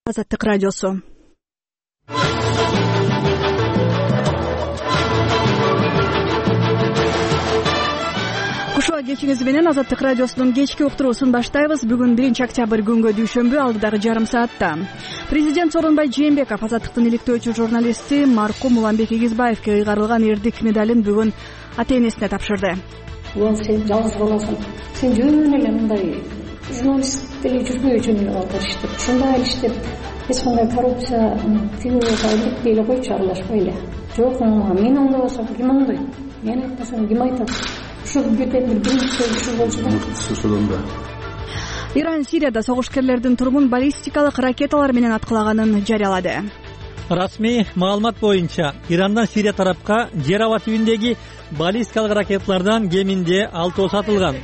Азаттык радиосу. Кушуа кечиңиз менен Азаттык радиосунун кечки уктуруусун баштайбыз. Бүгүн 1-октябрь күнгө дүйшөмбү, алдыдагы жарым саатта. Президент Сооронбай Жээнбеков Азаттыктын иликтөөчү журналисти маркум Уланбек Эгизбаевке ыйгарылган эрдик медалын бүгүн ата-энесине тапшырды. Улан, сен жалгыз баласың. Сен жөн эле мындай журналист деле жүрбөй жөн эле балдар иштеп, ушундай эле иштеп, эч кандай коррупция тигүүгө иликтей эле койчу, аралашпай эле. Жок, мен оңдобосом ким оңдойт? Мен айтпасам ким айтат? Ушу бүтөм биринчи сөзү болчу да. Ошондон да. Иран Сирияда согушкерлердин турумун баллистикалык ракеталар менен аткылаганын жарыялады. Расмий маалымат боюнча, Ирандан Сирия тарапка жер аба түбүндөгү баллистикалык ракеталардан кеминде 6 сатылган.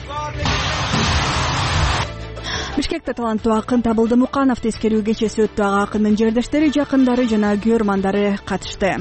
Бишкекте таланттуу акын Табылды Муканов тескерүү кечеси өттү. Ага акындын жердештери, жакындары жана көрмандары катышты.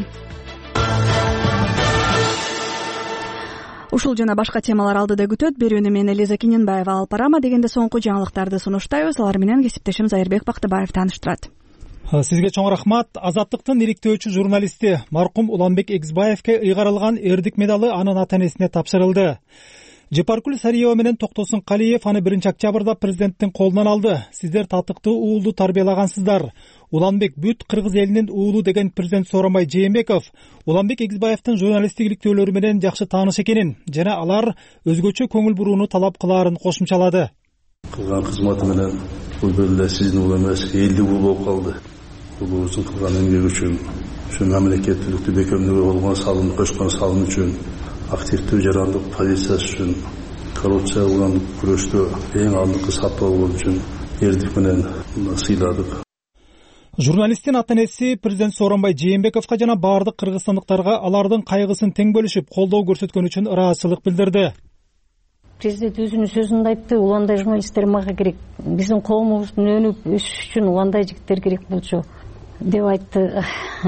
Ушул жана башка темалар алдыда күтөт. Берүүнү мен Элиза Киненбаева алып барама. Дегенде соңку жаңылыктарды сунуштайбыз. Алар менен кесиптешим Зайырбек Бактыбаев тааныштырат. Сизге чоң рахмат. Азаттыктын иликтөөчү журналисти маркум Уланбек Эгизбаевке ыйгарылган эрдик медалы анын ата-энесине тапшырылды. Жепаркул Сариева менен Токтосун Калиев аны 1-октябрда президенттин колунан алды. Сиздер татыктуу уулду тарбиялагансыздар. Уланбек бүт кыргыз элинин уулу деген президент Сооронбай Жээнбеков Уланбек Эгизбаевдин журналисттик иликтөөлөрү менен жакшы тааныш экенин жана алар өзгөчө көңүл бурууну талап кылаарын кошумчалады. Кылган кызматы менен бул деле сиздин уулу эмес, элдик уулу болуп калды. Уулубуздун кылган эмгеги үчүн, ушу мамлекеттүүлүктү бекемдөөгө болгон салым кошкон салым үчүн, активдүү жарандык позициясы үчүн, коррупция менен күрөштө эң алдыңкы сапта болгон үчүн эрдик менен сыйладык. Журналисттин ата-энеси президент Сооронбай Жээнбековго жана баардык кыргызстандыктарга алардын кайгысын тең бөлүшүп, колдоо көрсөткөн үчүн ыраазычылык билдирди. Президент өзүнүн сөзүндө айтты, уландай журналисттер мага керек. Биздин коомубуздун өнүп өсүш үчүн уландай жигиттер керек болчу деп айтты.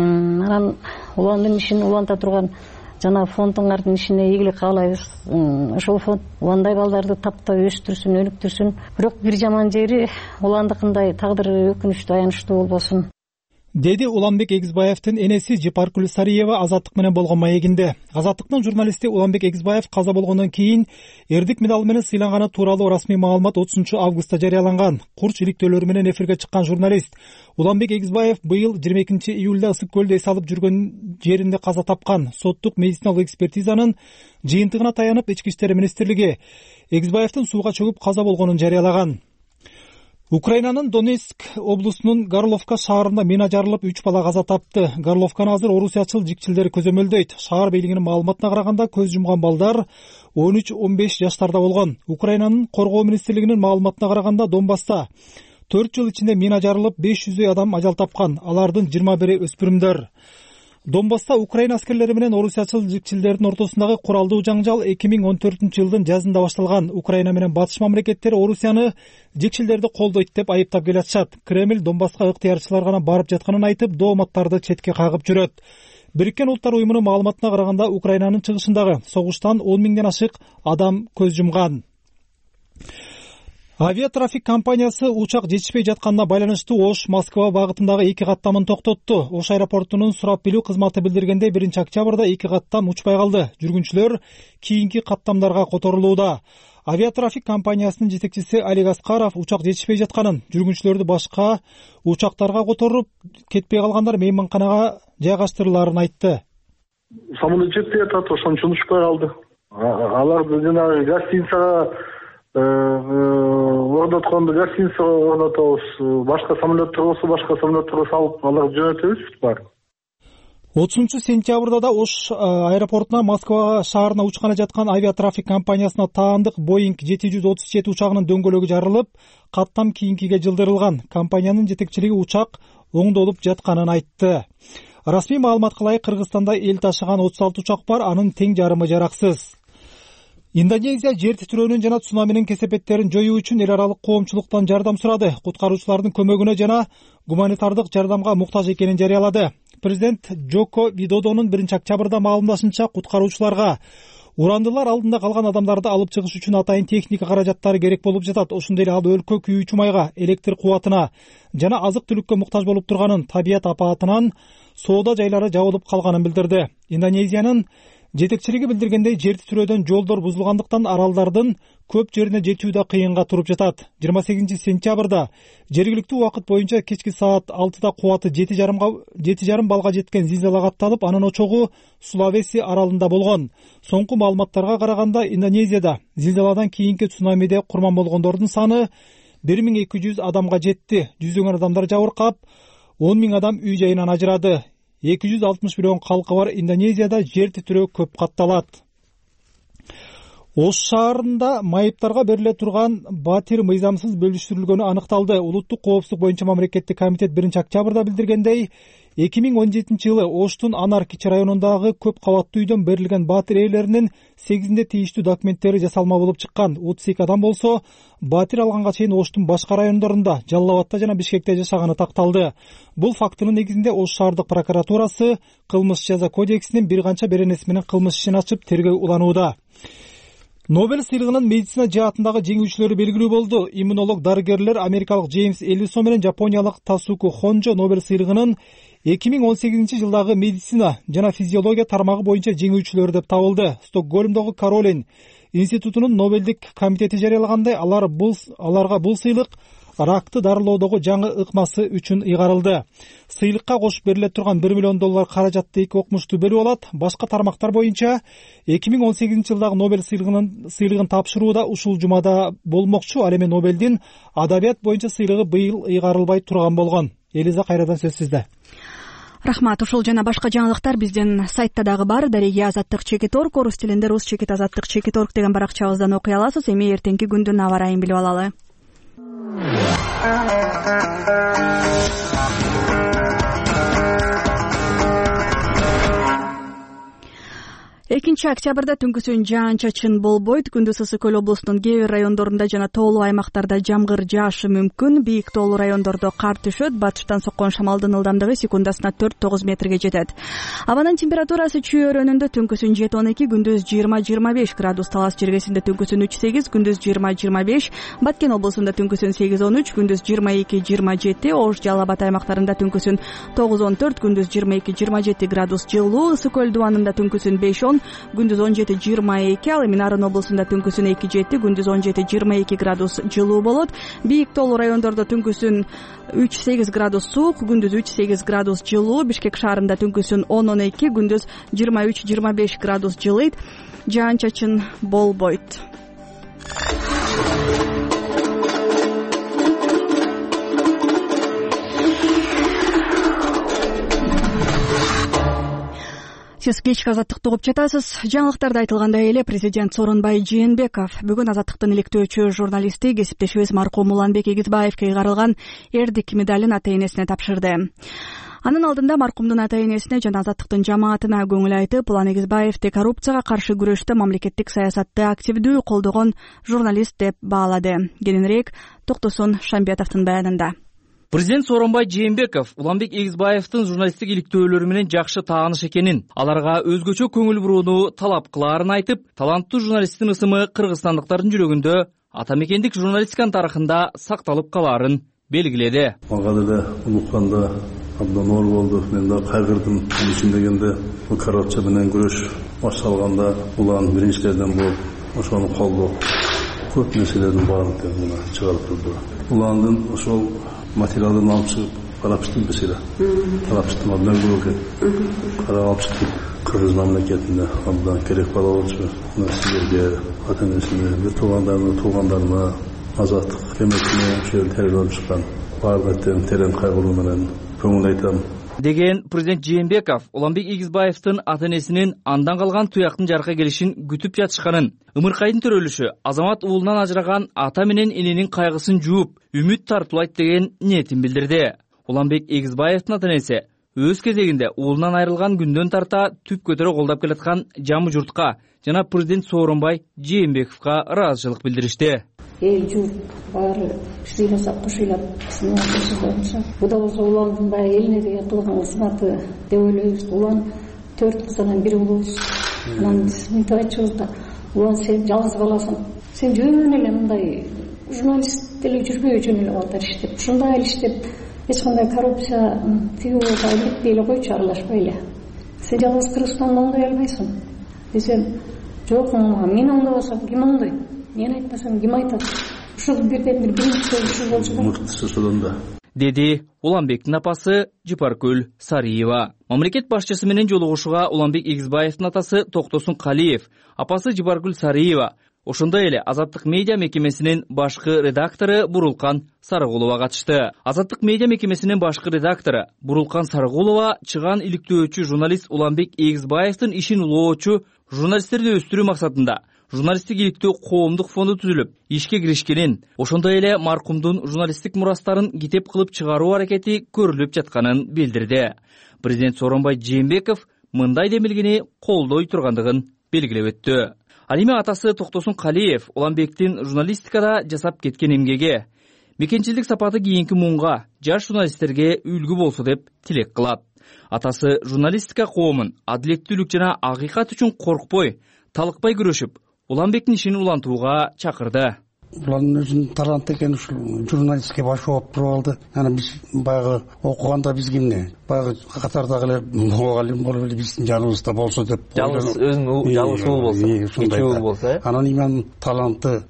Анан уландын ишин уланта турган жана фондуңардын ишине ийгилик каалайбыз. Ошол фонд уландай балдарды таптап өстүрсүн, өнүктүрсүн. Бирок бир жаман жери уландыкындай тагдыры өкүнүчтүү, аянычтуу болбосун, деди Уланбек Эгизбаевдин энеси Жепаркул Сариева Азаттык менен болгон маегинде. Азаттыктын журналисти Уланбек Эгизбаев каза болгондон кийин эрдик медал менен сыйланганы тууралуу расмий маалымат 30-августта жарыяланган. Курч иликтөөлөрү менен эфирге чыккан журналист Уланбек Эгизбаев быйыл 22-июлда Ысык көлдө эс алып жүргөн жеринде каза тапкан. Соттук медициналык экспертизанын жыйынтыгына таянып Ички иштер министрлиги Эгизбаевдин сууга чөгүп каза болгонун жарыялаган. Украинанын Донецк облусунун Горловка шаарында мина жарылып 3 бала каза тапты. Горловканы азыр орусиячыл жикчилдер көзөмөлдөйт. Шаар бийлигинин маалыматына караганда көз жумган балдар 13-15 жаштарда болгон. Украинанын коргоо министрлигинин маалыматына караганда Донбасста 4 жыл ичинде мина жарылып 500 адам ажал тапкан. Алардын 21-и өспүрүмдөр. Донбасста Украина аскерлери менен орусиячыл жикчилдердин ортосундагы куралдуу жаңжал 2014-жылдын жазында башталган. Украина менен батыш мамлекеттери Орусияны жикчилдерди колдойт деп айыптап келатышат. Кремль Донбасска ыктыярчылар гана барып жатканын айтып, дооматтарды четке кагып жүрөт. Бириккен Улуттар уюмунун маалыматына караганда Украинанын чыгышындагы согуштан 10 миңден ашык адам көз жумган. Авиатрафик компаниясы учак жетишпей жатканына байланыштуу Ош Москва багытындагы 2 каттамын токтотту. Ош аэропортунун сурап билүү кызматы билдиргендей 1-октябрда 2 каттам учпай калды. Жүргүнчүлөр кийинки каттамдарга которулууда. Авиатрафик компаниясынын жетекчиси Алик Аскаров учак жетишпей жатканын, жүргүнчүлөрдү башка учактарга которуп кетпей калгандар мейманканага жайгаштырыларын айтты. Самолет жетпей атат, ошон үчүн учпай калды. Аларды жанагы гостиницага орнотконду гостиница орнотобуз, башка самолеттер болсо башка самолеттерге салып аларды жөнөтөбүз баары. 30-сентябрда да Ош аэропортуна Москва шаарына учканы жаткан авиатрафик компаниясына таандык Boeing 737 учагынын дөңгөлөгү жарылып, каттам кийинкиге жылдырылган. Компаниянын жетекчилиги учак оңдолуп жатканын айтты. Расмий маалыматка ылайык Кыргызстанда эл ташыган 36 учак бар, анын тең жарымы жараксыз. Индонезия жер титирөөнүн жана цунаминин кесепеттерин жоюу үчүн эл аралык коомчулуктан жардам сурады. Куткаруучулардын көмөгүнө жана гуманитардык жардамга муктаж экенин жарыялады. Президент Джоко Видодонун 1-октябрда маалымдашынча, куткаруучуларга урандылар алдында калган адамдарды алып чыгыш үчүн атайын техника каражаттары керек болуп жатат. Ошондой эле ал өлкө күйүүчү майга, электр кубатына жана азык түлүккө муктаж болуп турганын, табият апаатынан соода жайлары жабылып калганын билдирди. Индонезиянын жетекчилиги билдиргендей, жерди түрөөдөн жолдор бузулгандыктан аралдардын көп жерине жетүү да кыйынга туруп жатат. 28 сентябрда жергиликтүү убакыт боюнча кечки саат 6да кубаты 7,5 балга жеткен зилзала катталып, анын очогу Сулавеси аралында болгон. Соңку маалыматтарга караганда, Индонезияда зилзаладан кийинки цунамиде курман болгондордун саны 1200 адамга жетти. Жүздөгөн адамдар жабыркап, 10 000 адам үй жайынан ажырады. 260 миллион калкы бар Индонезияда жер титирөө көп катталат. Ош шаарында майыптарга бериле турган батир мыйзамсыз бөлүштүрүлгөнү аныкталды. Улуттук коопсуздук боюнча мамлекеттик комитет 1-октябрда билдиргендей, 2017-жылы Оштун Анар-Кичи районундагы көп кабаттуу үйдөн берилген батир ээлеринин 8-inde тийиштүү документтери жасалма болуп чыккан. 32 адам болсо, батир алганга чейин Оштун башка райондорунда, Жалал Абадта жана Бишкекте жашаганы такталды. Бул фактынын негизинде Ош шаардык прокуратурасы кылмыш жаза кодексинин бир канча беренеси менен кылмыш ишин ачып тергөө уланууда. Нобель сыйлыгынын медицина жаатындагы жеңүүчүлөрү белгилүү болду. Иммунолог дарыгерлер америкалык Джеймс Эллисон менен жапониялык Тасуку Хонжо Нобель сыйлыгынын 2018-жылдагы медицина жана физиология тармагы боюнча жеңүүчүлөрү деп табылды. Стокгольмдогу Каролин институтунун Нобелдик комитети жарыялагандай, аларга бул сыйлык ракты дарылоодогу жаңы ыкмасы үчүн ыйгарылды. Сыйлыкка кошуп бериле турган $1 миллион каражатты эки окумуштуу бөлүп алат. Башка тармактар боюнча 2018-жылдагы Нобель сыйлыгын тапшырууда ушул жумада болмокчу. Ал эми Нобелдин адабият боюнча сыйлыгы быйыл ыйгарылбай турган болгон. Элиза, кайрадан сөз сизде. Рахмат. Ушул жана башка жаңылыктар биздин сайтта дагы бар. Дареги Азаттык Чекиторг, орус тилинде рус чекит Азаттык Чекиторг деген баракчабыздан окуй аласыз. Эми эртеңки күндүн аба ырайын билип алалы. 2-октябрда түнкүсүн жаан-чачын болбойт. Күндүз ысык көл облусунун кээ бир райондорунда жана тоолуу аймактарда жамгыр жаашы мүмкүн. Бийик тоолуу райондордо кар түшөт. Батыштан соккон шамалдын ылдамдыгы секундасына 4-9 метрге жетет. Абанын температурасы чүй өрөөнүндө түнкүсүн 7-12, күндүз 20-25 градус. Талас жергесинде түнкүсүн 3-8, күндүз 20-25. Баткен облусунда түнкүсүн 8-13, күндүз 22-27. Ош, Жалал Абад аймактарында түнкүсүн 9-14, күндүз 22-27 градус жылуу. Ысык көл дубанында түнкүсүн 5-10, күндүз 17-22. Ал эми Нарын облусунда түнкүсүн 2-7, күндүз 17-22 градус жылуу болот. Бийик тоолуу райондордо түнкүсүн 3-8 градус суук, күндүз 3-8 градус жылуу. Бишкек шаарында түнкүсүн 10-12, күндүз 23-25 градус жылыйт. Жаан-чачын болбойт. Сиз кечки Азаттыкты угуп жатасыз. Жаңылыктарда айтылгандай эле президент Сооронбай Жээнбеков бүгүн Азаттыктын иликтөөчү журналисти, кесиптешибиз маркум Уланбек Эгизбаевке ыйгарылган эрдик медалын ата-энесине тапшырды. Анын алдында маркумдун ата-энесине жана Азаттыктын жамаатына көңүл айтып, Улан Эгизбаевди коррупцияга каршы күрөштө мамлекеттик саясатты активдүү колдогон журналист деп баалады. Кененирээк Токтосун Шамбетовдун баянында. Президент Сооронбай Жээнбеков Уланбек Эгизбаевдин журналисттик иликтөөлөрү менен жакшы тааныш экенин, аларга өзгөчө көңүл бурууну талап кылаарын айтып, таланттуу журналисттин ысымы кыргызстандыктардын жүрөгүндө ата мекендик журналистиканын тарыхында сакталып калаарын белгиледи. Мага деле улукканда абдан оор болду. Мен да кайгырдым. Анын үчүн дегенде бул коррупция менен күрөш башталганда Улан биринчилерден болуп, ошону колдоп, көп нерселердин баардыгын чыгарып турду. Уландын ошол материалын алып чыгып карап чыктым бесире. Карап чыктым, абдан көп экен. Карап чыктым. Кыргыз мамлекетинде абдан керек бала болчу. Мына силерге, ата-энесине, туугандарыма, азаттык кемесине ушул тербелип чыккан баардыктын терең кайгыруу менен көңүл айтам. Деген президент Жээнбеков Уланбек Эгизбаевдин ата-энесинин андан калган туяктын жаркка келишин күтүп жатышканын, ымыркайдын төрөлүшү Азамат уулунан ажыраган ата менен эненин кайгысын жууп, үмүт тартуулайт деген ниетин билдирди. Уланбек Эгизбаевдин ата-энеси өз кезегинде уулунан айрылган күндөн тарта түп көтөрө колдоп келаткан жамы журтка жана президент Сооронбай Жээнбековго ыраазычылык билдиришти. Журт баары шыйласап, кушуйлап сынатышып болчу. Буда болсо Уландын баягы элине деген кылган кызматы деп ойлойбуз. Улан 4 кыздан бiri болобуз. Анан биз мынтип айтчубуз да, улан сен жалгыз баласың, сен жөн эле мындай журналист деле жүрбөй жөн эле балдар иштеп, ушундай эле иштеп, эч кандай коррупция тыюуга иликтей эле койчу, аралашпай эле. Сен жалгыз Кыргызстанды оңдой албайсың десем, жок, мен оңдобосом ким оңдойт? Мен айтпасам ким айтат? Ушул бирден бир биринчи сөз ушул болчу да. Мыктысы содан да. Деди Уланбектин апасы Жыпаркүл Сариева. Мамлекет башчысы менен жолугушууга Уланбек Эгизбаевдин атасы Токтосун Калиев, апасы Жыпаркүл Сариева, ошондой эле Азаттык медиа мекемесинин башкы редактору Бурулкан Сарыгулова катышты. Азаттык медиа мекемесинин башкы редактору Бурулкан Сарыгулова чыган иликтөөчү журналист Уланбек Эгизбаевдин ишин улоочу журналисттерди өстүрүү максатында журналисттик иликтөө коомдук фонду түзүлүп, ишке киришкенин, ошондой эле маркумдун журналисттик мурастарын китеп кылып чыгаруу аракети көрүлүп жатканын билдирди. Президент Сооронбай Жээнбеков мындай демилгени колдой тургандыгын белгилеп өттү. Ал эми атасы Токтосун Калиев Уланбектин журналистикада жасап кеткен эмгеги, мекенчилдик сапаты кийинки муунга, жаш журналисттерге үлгү болсо деп тилек кылат. Атасы журналистика коомун адилеттүүлүк жана акыйкат үчүн коркпой, талыкпай күрөшүп, Уланбектин ишин улантууга чакырды. Уланын өзүнүн таланты экен, ушул журналистке баш болуп туруп алды. Анан биз баягы окуганда бизге эмне, баягы катардагы эле мугалим болуп эле биздин жаныбызда болсо деп. Жалгыз өзүнүн жалгыз уулу болсо, эки уулу болсо. Анан имам таланты,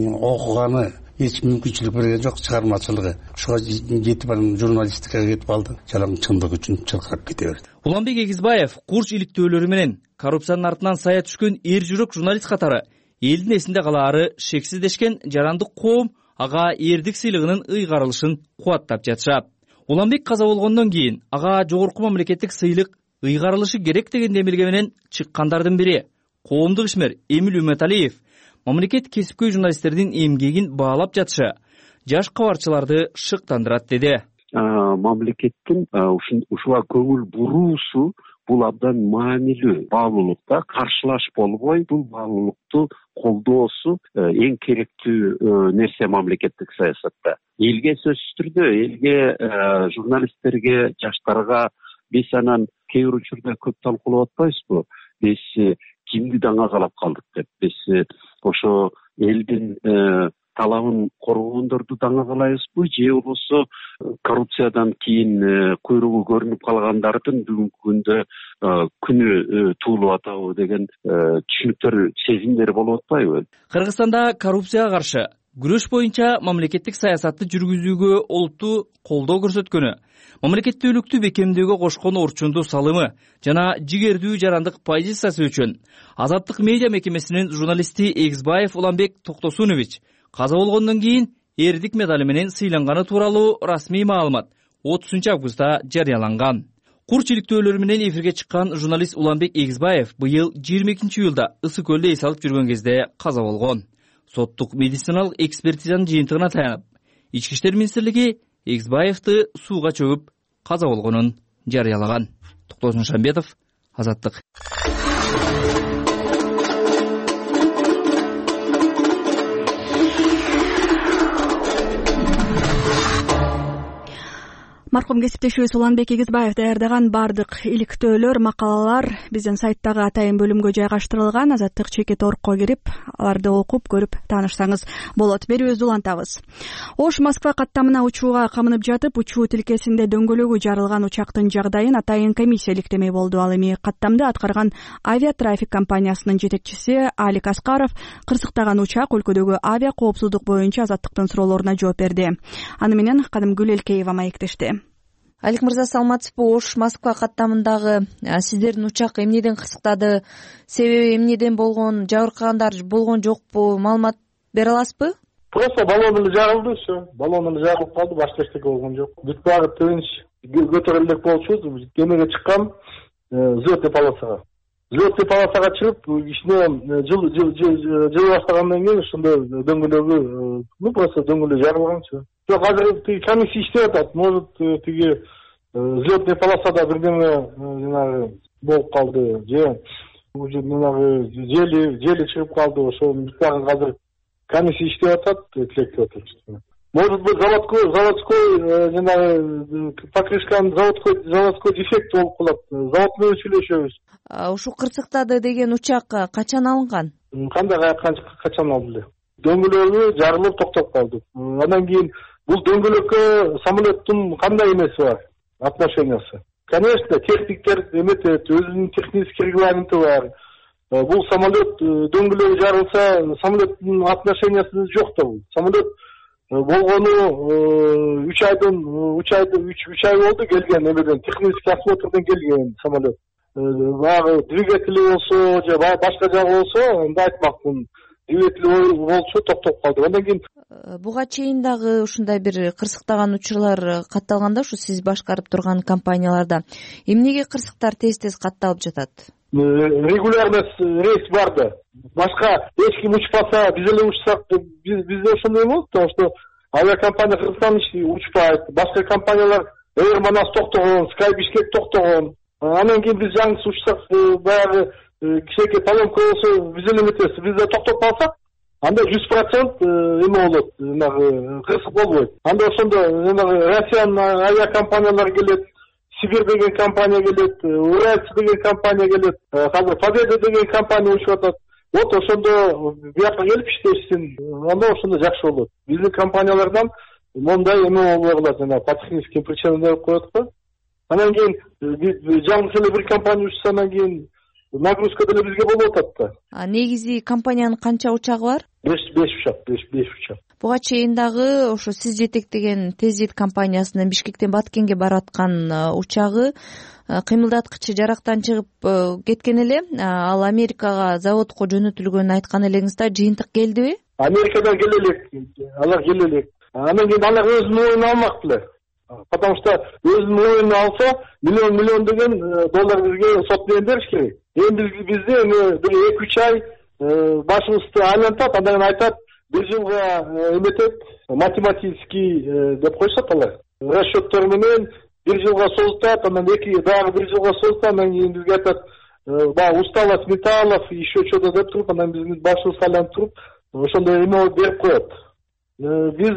окуганы эч мүмкүнчүлүк берген жок, чыгармачылыгы. Ушуга жетип анан журналистикага кетип алды. Жалаң чындык үчүн чыркырап кете берди. Уланбек Эгизбаев курч иликтөөлөрү менен коррупциянын артынан сая түшкөн эр жүрөк журналист катары элдин эсинде калаары шексиздешкен жарандык коом ага эрдик сыйлыгынын ыйгарылышын кубаттап жатышат. Уланбек каза болгондон кийин ага жогорку мамлекеттик сыйлык ыйгарылышы керек деген демилге менен чыккандардын бири коомдук ишмер Эмил Үмөталиев мамлекет кесипкөй журналисттердин эмгегин баалап жатышы жаш кабарчыларды шыктандырат деди. Мамлекеттин ушуга көңүл буруусу бул абдан маанилүү баалуулукта, каршылаш болбой бул баалуулукту колдоосу эң керектүү нерсе мамлекеттик саясатта. Элге сөзсүз түрдө, элге, журналисттерге, жаштарга биз анан кээ бир учурда көп талкуулап атпайбызбы? Биз кимди даңа калап калдык деп. Биз ошо элдин талабын коргогондорду даңа калайбызбы, же болбосо коррупциядан кийин куйругу көрүнүп калгандардын бүгүнкү күндө күнү туулуп атабы деген түшүнүктөр, сезимдер болуп атпайбы? Кыргызстанда коррупцияга каршы күрөш боюнча мамлекеттик саясатты жүргүзүүгө олуттуу колдоо көрсөткөнү, мамлекеттүүлүктү бекемдөөгө кошкон орчундуу салымы жана жигердүү жарандык позициясы үчүн Азаттык медиа мекемесинин журналисти Эгизбаев Уланбек Токтосунович каза болгондон кийин эрдик медали менен сыйланганы тууралуу расмий маалымат 30 августта жарыяланган. Курч иликтөөлөрү менен эфирге чыккан журналист Уланбек Эгизбаев быйыл 22 июлда Ысык көлдө эс алып жүргөн кезде каза болгон. Соттук медициналык экспертизанын жыйынтыгына таянып, Ички иштер министрлиги Эгизбаевди сууга чөгүп каза болгонун жарыялаган. Токтосун Шамбетов, Азаттык. Маркум кесиптешибиз Уланбек Эгизбаев даярдаган бардык иликтөөлөр, макалалар биздин сайттагы атайын бөлүмгө жайгаштырылган. Азаттык чекит оргко кирип, аларды окуп, көрүп таанышсаңыз болот. Берүүбүздү улантабыз. Ош Москва каттамына учууга камынып жатып, учуу тилкесинде дөңгөлөгү жарылган учактын жагдайын атайын комиссия иликтемей болду. Ал эми каттамды аткарган авиатрафик компаниясынын жетекчиси Алик Аскаров кырсыктаган учак өлкөдөгү авиа коопсуздук боюнча Азаттыктын суроолоруна жооп берди. Аны менен Кадымгүл Элкеева маектешти. Алик мырза, саламатсызбы? Ош Москва каттамындагы сиздердин учак эмнеден кырсыктады? Себеби эмнеден болгон? Жабыркагандар болгон жокпу? Маалымат бере аласызбы? Просто баллон эле жарылды, все. Баллон эле жарылып калды, башка эчтеке болгон жок. Бүт багы тынч көтөрүлдүк болчу. Кемеге чыккан взлетный полосага. Взлетный полосага чыгып, ичине жылы баштагандан кийин ошондо дөңгөлөгү, просто дөңгөлөк жарылган, все. Жок, азыр комиссия иштеп атат. Может, тиги взлетный полосада бирдеме жанагы болуп калды, же жанагы жели чыгып калды. Ошо бутагы азыр комиссия иштеп атат, тилектеп атат. может быть заводской жанагы покрышканын заводской дефект болуп калат. Завод менен сүйлөшөбүз. Ушул кырсыктады деген учак качан алынган? Кандай качан алды? Дөңгөлөгү жарылып токтоп калды. Андан кийин бул дөңгөлөккө самолеттун кандай эмеси бар? Отношениясы. Конечно, техниктер эметет, өзүнүн технический регламенти бар. Бул самолет дөңгөлөгү жарылса, самолеттин отношениясы жок да бул. Самолет болгону 3 ай болду келген эмеден, технический осмотрдон келген самолет. Баягы двигатели болсо же башка жагы болсо, анда айтмакмын. Двигатели болчу токтоп калды. Андан кийин буга чейин дагы ушундай бир кырсыктаган учурлар катталганда, ушу сиз башкарып турган компанияларда эмнеге кырсыктар тез катталып жатат? Регулярность рейс бар да. Башка эч ким учпаса, биз эле учсак, бизде ошондой болот, потому что авиакомпания Кыргызстан учпайт. Башка компаниялар Air Manas токтогон, Sky Bishkek токтогон. Анан кийин биз жаңысы учсак, баягы кичинекей поломка болсо, биз эле эметебиз. Биз токтоп калсак, анда 100% эме болот, кырсык болбойт. Анда ошондо Россиянын авиакомпаниялары келет, Сибирь деген компания келет, Уральцы деген компания келет, азыр Победа деген компания учуп атат. Вот ошондо бияка келип иштешсин, анда ошондо жакшы болот. Биздин компаниялардан мондай эме болбой калат, жана по техническим причинам деп коет го. Анан кийин жаңы эле бир компания учса, анан кийин нагрузка деле бизге болуп атат да. Негизи компаниянын канча учагы бар? 5 учак. Буга чейин дагы ошо сиз жетектеген Тезит компаниясынын Бишкектен Баткенге бараткан учагы кыймылдаткычы жарактан чыгып кеткен эле. Ал Америкага заводко жөнөтүлгөнүн айткан элеңиз да, жыйынтык келдиби? Америкадан алар келе элек. Анан кийин алар өзүнүн оюн алмак эле. Потому что өзүнүн оюн алса, миллион деген доллар бизге сот менен бериш керек. Эми бизде бир 2-3 ай башыбызды айлантат, андан айтат, бир жылга эметет, математический деп койсот алар. Расчеттор менен бир жылга созутат, анан дагы бир жылга созутат, анан кийин бизге айтат, баягы усталость металлов, еще что-то деп туруп, анан биздин башыбыз айланып туруп, ошондой эме берип коет. Биз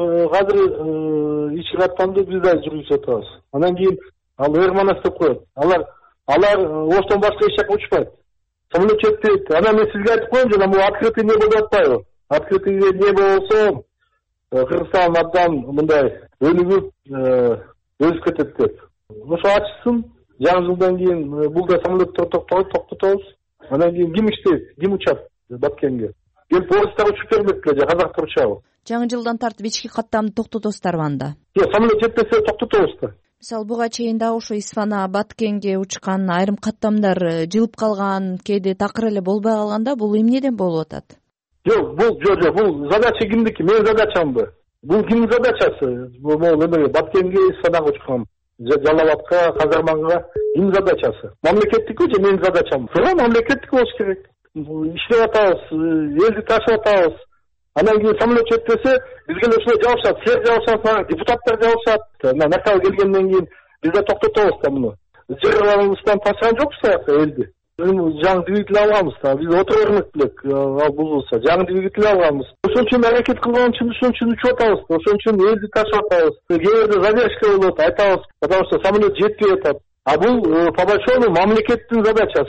азыр ич каттамды биз да жүргүзүп атабыз. Анан кийин ал Эрманас деп коет. Алар оштон башка эч жака учпайт. Самолет жетпейт. Анан мен сизге айтып коем, жана бул открытый небо деп атпайбы? Открытый небо болсо Кыргызстан абдан мындай өнүгүп өсүп кетет деп. Ошо ачсын, жаңы жылдан кийин бул да самолеттер токтотобуз. Анан кийин ким иштейт, ким учат Баткенге? Келип орустар учуп бермек эле, казактар учабы? Жаңы жылдан тартып ички каттамды токтотосуздарбы анда? Жок, самолет жетпесе токтотобуз да. Мисалы буга чейин да ошо Исфана, Баткенге учкан айрым каттамдар жылып калган, кээде такыр эле болбой калганда, бул эмнеден болуп атат? Жок, бул задача кимдики? Менин задачамбы? Бул кимдин задачасы? Могу Баткенге, Исфанага учкан, Жалал-Абадка, Казарманга кимдин задачасы? Мамлекеттики же менин задачам? Туура мамлекеттики болуш керек. Иштеп атабыз, элди ташып атабыз. Анан кийин самолет жетпесе, бизге ошо жабышат, силер жабышат, депутаттар жабышат. Накал келгенден кийин биз да токтотобуз да муну. Жерлерибизден ташыган жокпуз аяка элди. Жаңы двигатель алганбыз да, биз отурган элек, ал бузулса, жаңы двигатель алганбыз. Ошон үчүн аракет кылган үчүн ошон үчүн учуп атабыз, ошон үчүн элди ташып атабыз. Кээ бирде задержка болот, айтабыз, потому что самолет жетпей атат. А бул по большому мамлекеттин задачасы.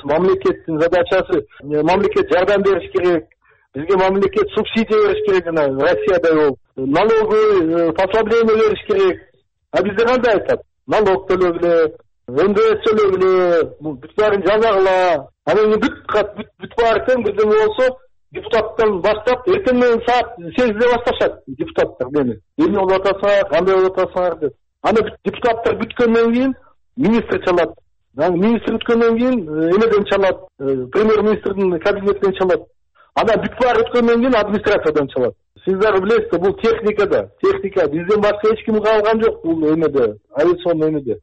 Мамлекет жардам бериш керек. Бизге мамлекет субсидия бериш керек, жана Россиядай болуп. Налоговый послабление бериш керек. А бизде кандай айтат? Налог төлөгүлө, НДС төлөгүлө, бүт баарын жазагыла. Анан бүт баары тең бирдеме болсо, депутаттан баштап, эртең менен саат 8де башташат депутаттар мени. Эмне болуп атасыңар, кандай болуп атасыңар деп. Аны депутаттар бүткөндөн кийин министр чалат. Министр өткөндөн кийин эмеден чалат, премьер-министрдин кабинетинен чалат. Анан бүт баары өткөндөн кийин администрациядан чалат. Сиздер билесиз, бул техника. Бизден башка эч ким калган жок бул эмеде, авиационный эмеде.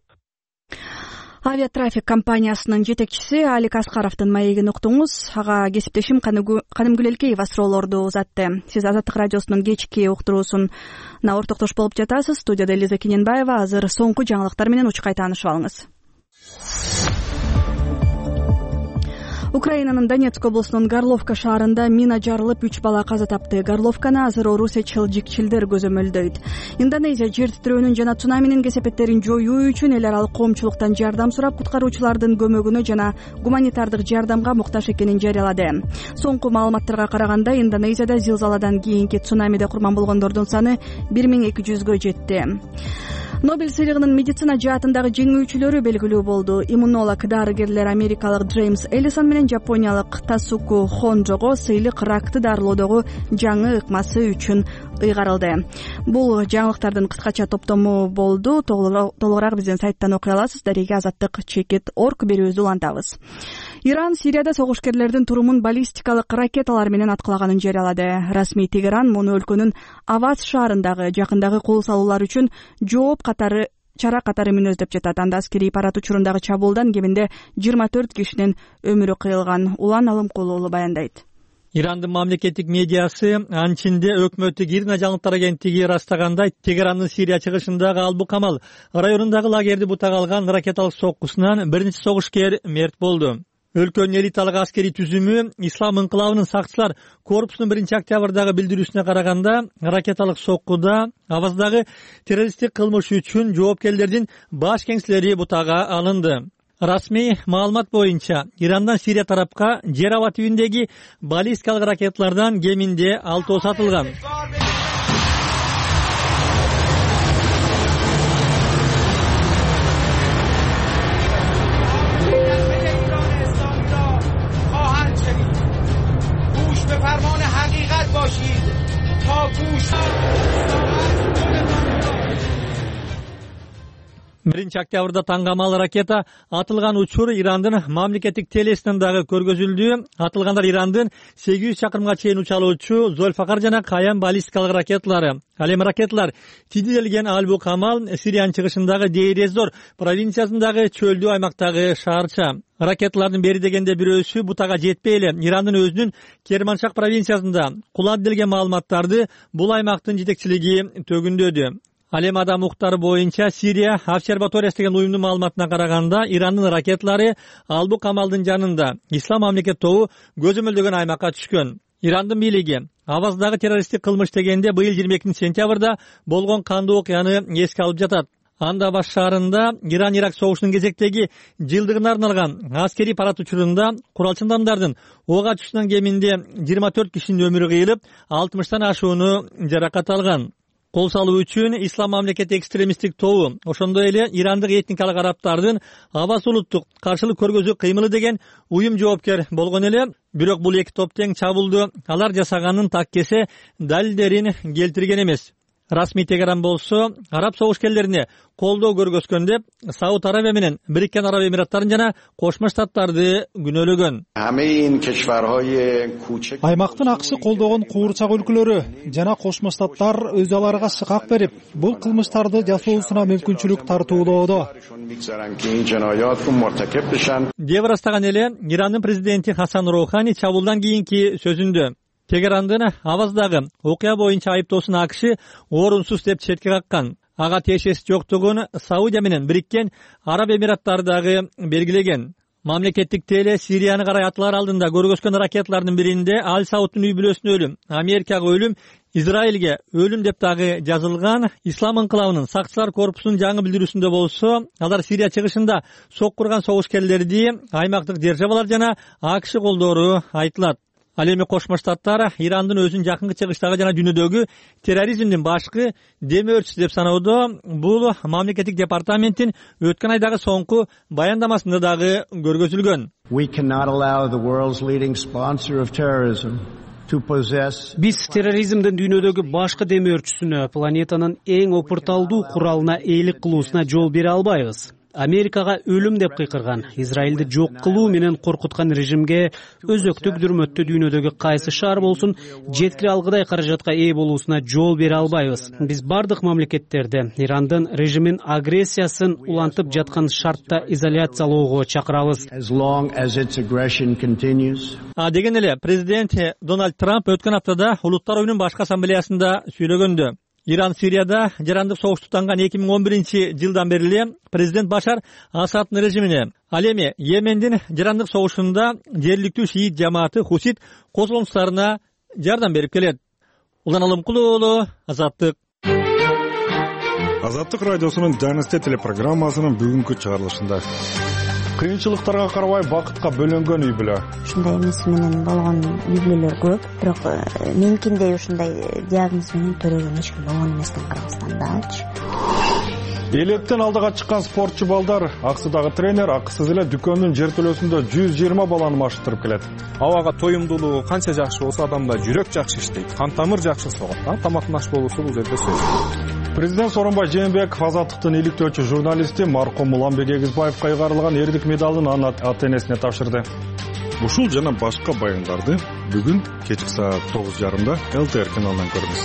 Авиатрафик компаниясынын жетекчиси Алик Аскаровдун маегин уктуңуз. Ага кесиптешим Канымгүл Элкеева суроолорду узатты. Сиз Азаттык радиосунун кечки уктуруусуна ортоктош болуп жатасыз. Студияда Элиза Кененбаева. Азыр соңку жаңылыктар менен учкай таанышып алыңыз. Украинанын Донецк облусунун Горловка шаарында мина жарылып 3 бала каза тапты. Горловканы азыр Орусия чылжикчилдер көзөмөлдөйт. Индонезия жер титирөөнүн жана цунаминин кесепеттерин жоюу үчүн эл аралык коомчулуктан жардам сурап, куткаруучулардын көмөгүнө жана гуманитардык жардамга муктаж экенин жарыялады. Соңку маалыматтарга караганда, Индонезияда зилзаладан кийинки цунамиде курман болгондордун саны 1200гө жетти. Нобель сыйлыгынын медицина жаатындагы жеңүүчүлөрү белгилүү болду. Иммунолог дарыгерлер америкалык Джеймс Эллисон менен жапониялык Тасуку Хонжого сыйлык ракты дарылоодогу жаңы ыкмасы үчүн ыйгарылды. Бул жаңылыктардын кыскача топтому болду. Толугураак биздин сайттан окуй аласыз. Дареге азаттык чекит.org берүүбүздү улантабыз. Иран Сирияда согушкерлердин турумун баллистикалык ракеталар менен аткылаганын жарыялады. Расмий Тегеран муну өлкөнүн Аваз шаарындагы жакындагы кол салуулар үчүн жооп чара катары мүнөздөп жатат. Анда аскерий парад учурундагы чабуулдан кеминде 24 кишинин өмүрү кыйылган. Улан Алымкулуулу баяндайт. Ирандын мамлекеттик медиасы анчинде өкмөттүк Ирна жаңылыктар агенттиги ырастагандай, Тегерандын Сирия чыгышындагы Албу Камал районундагы лагерди бутага алган ракеталык соккусунан бир нече согушкер мерт болду. Өлкөнүн элиталык аскерий түзүмү Ислам инкылабынын сакчылар корпусунун 1-октябрдагы билдирүүсүнө караганда, ракеталык соккуда Аваздагы террористтик кылмыш үчүн жоопкерлердин баш кеңселери бутага алынды. Расмий маалымат боюнча, Ирандан Сирия тарапка жер аба түбүндөгү баллистикалык ракеталардан кеминде 6 сатылган. Биринчи октябрда таңгамал ракета атылган учур Ирандын мамлекеттик телесинен дагы көргөзүлдү. Атылгандар Ирандын 800 чакырымга чейин учалуучу Зольфакар жана Каян баллистикалык ракеталары. Ал эми ракеталар тизилген Албу Камал Сириянын чыгышындагы Дейр-эз-Зор провинциясындагы чөлдүү аймактагы шаарча. Ракеталардын бери дегенде бирөөсү бутага жетпей эле Ирандын өзүнүн Керманшах провинциясында кулат делген маалыматтарды бул аймактын жетекчилиги төгүндөдү. Ал эми адам укуктары боюнча Сирия обсерваториясы деген уюмдун маалыматына караганда, Ирандын ракеталары Албу Камалдын жанында Ислам мамлекет тобу көзөмөлдөгөн аймакка түшкөн. Ирандын бийлиги Аваздагы террористтик кылмыш дегенде быйыл 22 сентябрда болгон кандуу окуяны эске алып жатат. Анда Аваз шаарында Иран-Ирак согушунун кезектеги жылдыгына арналган аскерий парад учурунда куралчы адамдардын ок атышынан кеминде 24 кишинин өмүрү кыйылып, 60тан ашууну жаракат алган. Кол салуу үчүн Ислам мамлекети экстремисттик тобу, ошондой эле ирандык этникалык арабтардын Аваз улуттук каршылык көргөзүү кыймылы деген уюм жоопкер болгон эле, бирок бул эки топ тең чабуулду алар жасаганын так кесе далилдерин келтирген эмес. Расмий Тегеран болсо, араб согушкерлерине колдоо көргөзгөн деп Сауд Арабия менен Бириккен Араб Эмираттарын жана Кошмо Штаттарды күнөөлөгөн. Аймактын акшы колдогон куурчак өлкөлөрү жана Кошмо Штаттар өз аларга шыкак берип, бул кылмыштарды жасоосуна мүмкүнчүлүк тартуулоодо. Деп ырастаган эле Ирандын президенти Хасан Роухани чабуулдан кийинки сөзүндө. Тегерандын Аваздагы окуя боюнча айыптоосун АКШ орунсуз деп четке каккан. Ага тиешеси жоктугун Саудия менен Бириккен Араб Эмираттары дагы белгилеген. Мамлекеттик теле Сирияны карай атылар алдында көргөзгөн ракеталардын биринде Ал Саудтун үй бүлөсүнө өлүм, Америкага өлүм, Израилге өлүм деп дагы жазылган. Ислам инкылабынын сакчылар корпусунун жаңы билдирүүсүндө болсо, алар Сирия чыгышында соккурган согушкерлерди аймактык державалар жана АКШ колдоору айтылат. Ал эми Кошмо Штаттар Ирандын өзүн жакынкы чыгыштагы жана дүйнөдөгү терроризмдин башкы дем өрчүсү деп саноодо. Бул мамлекеттик департаменттин өткөн айдагы соңку баяндамасында дагы көргөзүлгөн. Биз терроризмдин дүйнөдөгү башкы дем өрчүсүнө, планетанын эң опурталдуу куралына ээлик кылуусуна жол бере албайбыз. Америкага өлүм деп кыйкырган, Израилди жок кылуу менен коркуткан режимге өзөктүк дүрмөттө дүйнөдөгү кайсы шаар болсун жеткире алгыдай каражатка ээ болуусуна жол бере албайбыз. Биз бардык мамлекеттерди Ирандын режимин агрессиясын улантып жаткан шартта изоляциялоого чакырабыз. Деген эле президент Дональд Трамп өткөн аптада Улуттар оюнунун башкы ассамблеясында сүйлөгөндө Иран Сирияда жарандык согуш тутанган 2011-жылдан бери эле президент Башар Асаддын режимине, ал эми Йемендин жарандык согушунда жергиликтүү шиит жамааты Хусит козголуштарына жардам берип келет. Улан Алымкулуу уулу, Азаттык. Азаттык радиосунун Жанысте телепрограммасынын бүгүнкү чыгарылышында кыйынчылыктарга карабай бакытка бөлөнгөн үй бүлө. Ушундай эмес менен болгон үй бүлөлөр көп, бирок меникиндей ушундай диагноз менен төрөгөн эч ким болгон эместен Кыргызстандачы. Электен алдыга чыккан спортчу балдар, аксыдагы тренер акысыз эле дүкөндүн жертөлөсүндө 120 баланы машыктырып келет. Абага тоюмдуулугу канча жакшы болсо, адамда жүрөк жакшы иштейт, кан тамыр жакшы согот. Тамактын аш болуусу бул жерде сөзсүз. Президент Сооронбай Жээнбеков Азаттыктын иликтөөчү журналисти маркум Уланбек Эгизбаевка кайгарылган эрдик медалын анын ата-энесине тапшырды. Ушул жана башка баяндарды бүгүн кечки саат 9:30 ЛТР каналынан көрүңүз.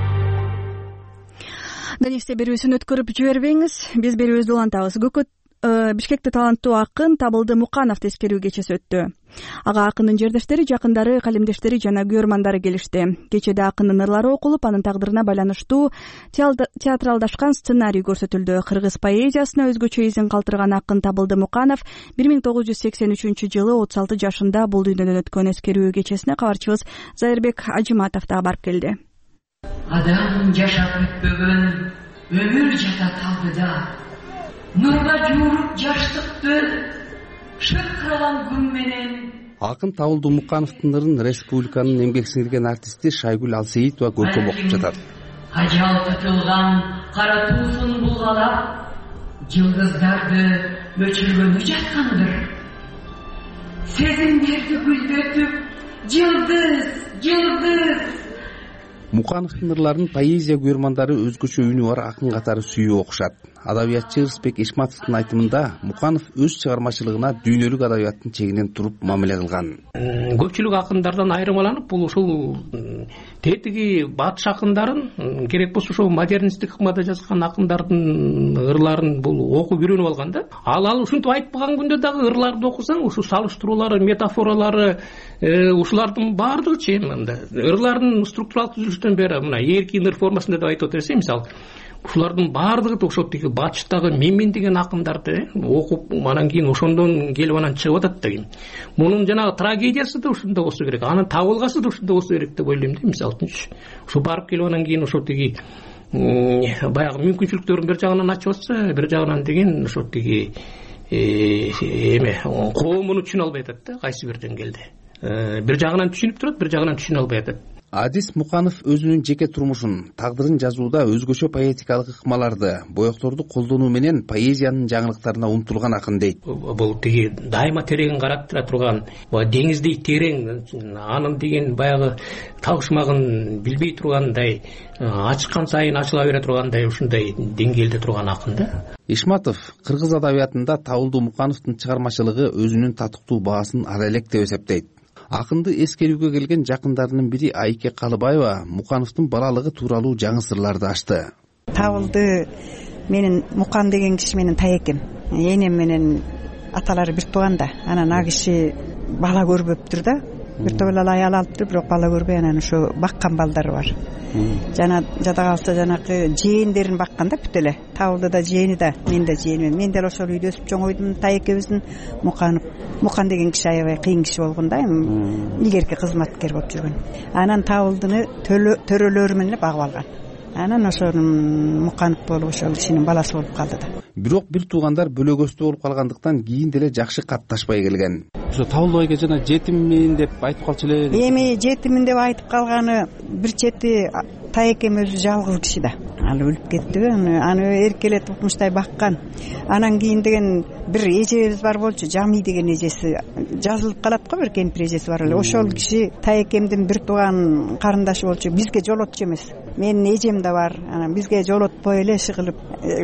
Данисте берүүсүн өткөрүп жибербеңиз. Биз берүүбүздү улантабыз. Бишкекте таланттуу акын Табылды Муканов эскерүү кечеси өттү. Ага акындын жердештери, жакындары, калемдештери жана көрмандары келишти. Кечеде акындын ырлары окулуп, анын тагдырына байланыштуу театралдашкан сценарий көрсөтүлдү. Кыргыз поэзиясына өзгөчө изин калтырган акын Табылды Муканов 1983-жылы 36 жашында бул дүйнөдөн өткөн. Эскерүү кечесине кабарчыбыз Зайырбек Ажиматов да барып келди. Адам жашап өтпөгөн өмүр жата талдыда, нурга жууруп жаштыкты шыркыраган күн менен. Акын Табылды Мукановдун ырын республиканын эмгек сиңирген артисти Шайгүл Алсейитова көркөм окуп жатат. Ажал тутулган кара туусун булгалап, жылдыздарды өчүргөнү жаткандыр. Сезимдерди гүлдөтүп, жылдыз. Мукановдун ырларын поэзия көрмандары өзгөчө үнү бар акын катары сүйүп окушат. Адабиятчы Ырысбек Ишматовдун айтымында Муканов өз чыгармачылыгына дүйнөлүк адабияттын чегинен туруп мамиле кылган. Көпчүлүк акындардан айырмаланып, бул ушул тетиги батыш акындарын, керек болсо ошо модернисттик ыкмада жазган акындардын ырларын бул окуп үйрөнүп алган да. Ал ушинтип айтпаган күндө дагы ырларды окусаң, ушу салыштыруулары, метафоралары, ушулардын баардыгычы ырлардын структуралык түзүлүштөн бери мына эркин ыр формасында деп айтып отурсыз, мисалы ушулардын баардыгы ошо тиги батыштагы менмен деген акындарды окуп, анан кийин ошондон келип анан чыгып атат деген. Мунун жанагы трагедиясы да ушунда болсо керек, анын табылгасы да ушунда болсо керек деп ойлойм да. Мисалы үчүн ушу барып келип анан кийин ошо тиги баягы мүмкүнчүлүктөрүн бир жагынан ачып атса, бир жагынан деген ошо тиги коомун түшүнө албай атат да, кайсы бир деңгээлде. Бир жагынан түшүнүп турат, бир жагынан түшүнө албай атат. Адис Муканов өзүнүн жеке турмушун, тагдырын жазууда өзгөчө поэтикалык ыкмаларды, боекторду колдонуу менен поэзиянын жаңылыктарына умтулган акын дейт. Бул тиги дайыма тереңин караттыра турган, деңиздей терең, анын деген баягы табышмагын билбей тургандай, ачкан сайын ачыла бере тургандай ушундай деңгээлде турган акын да. Ишматов кыргыз адабиятында Табылды Мукановдун чыгармачылыгы өзүнүн татыктуу баасын ала элек деп эсептейт. Акынды эскерүүгө келген жакындарынын бири Айке Калыбаева Мукановдун балалыгы тууралуу жаңы сырларды ачты. Табылды менин Мукан деген киши менин таекем. Энем менен аталары бир тууган да. Анан а киши бала көрбөптүр да. Бир топ эле аял алыптыр, бирок бала көрбөй, анан ошо баккан балдары бар. Жана жада калса жанакы жээндерин баккан да бүт эле. Табылды да жээни да, мен да жээнимин. Мен деле ошол үйдө өсүп чоңойдум. Таекебиздин Мукан деген киши аябай кыйын киши болгон да, илгерки кызматкер болуп жүргөн. Анан Табылдыны төрөлөрү менен эле багып алган. Анан ошонун Муканов болуп ошол кишинин баласы болуп калды да. Бирок бир туугандар бөлөгөстүү болуп калгандыктан кийин деле жакшы катташпай келген. Ошо Табылды байке жана жетиммин деп айтып калчу эле. Эми жетиммин деп айтып калганы бир чети таекем өзү жалгыз киши да. Ал өлүп кеттиби, аны эркелетип укмуштай баккан. Анан кийин деген бир эжебиз бар болчу, Жами деген эжеси жазылып калат го, бир кемпир эжеси бар эле. Ошол киши таекемдин бир тууган карындашы болчу, бизге жолотчу эмес. Менин эжем да бар. Анан бизге жолотпой эле иши кылып,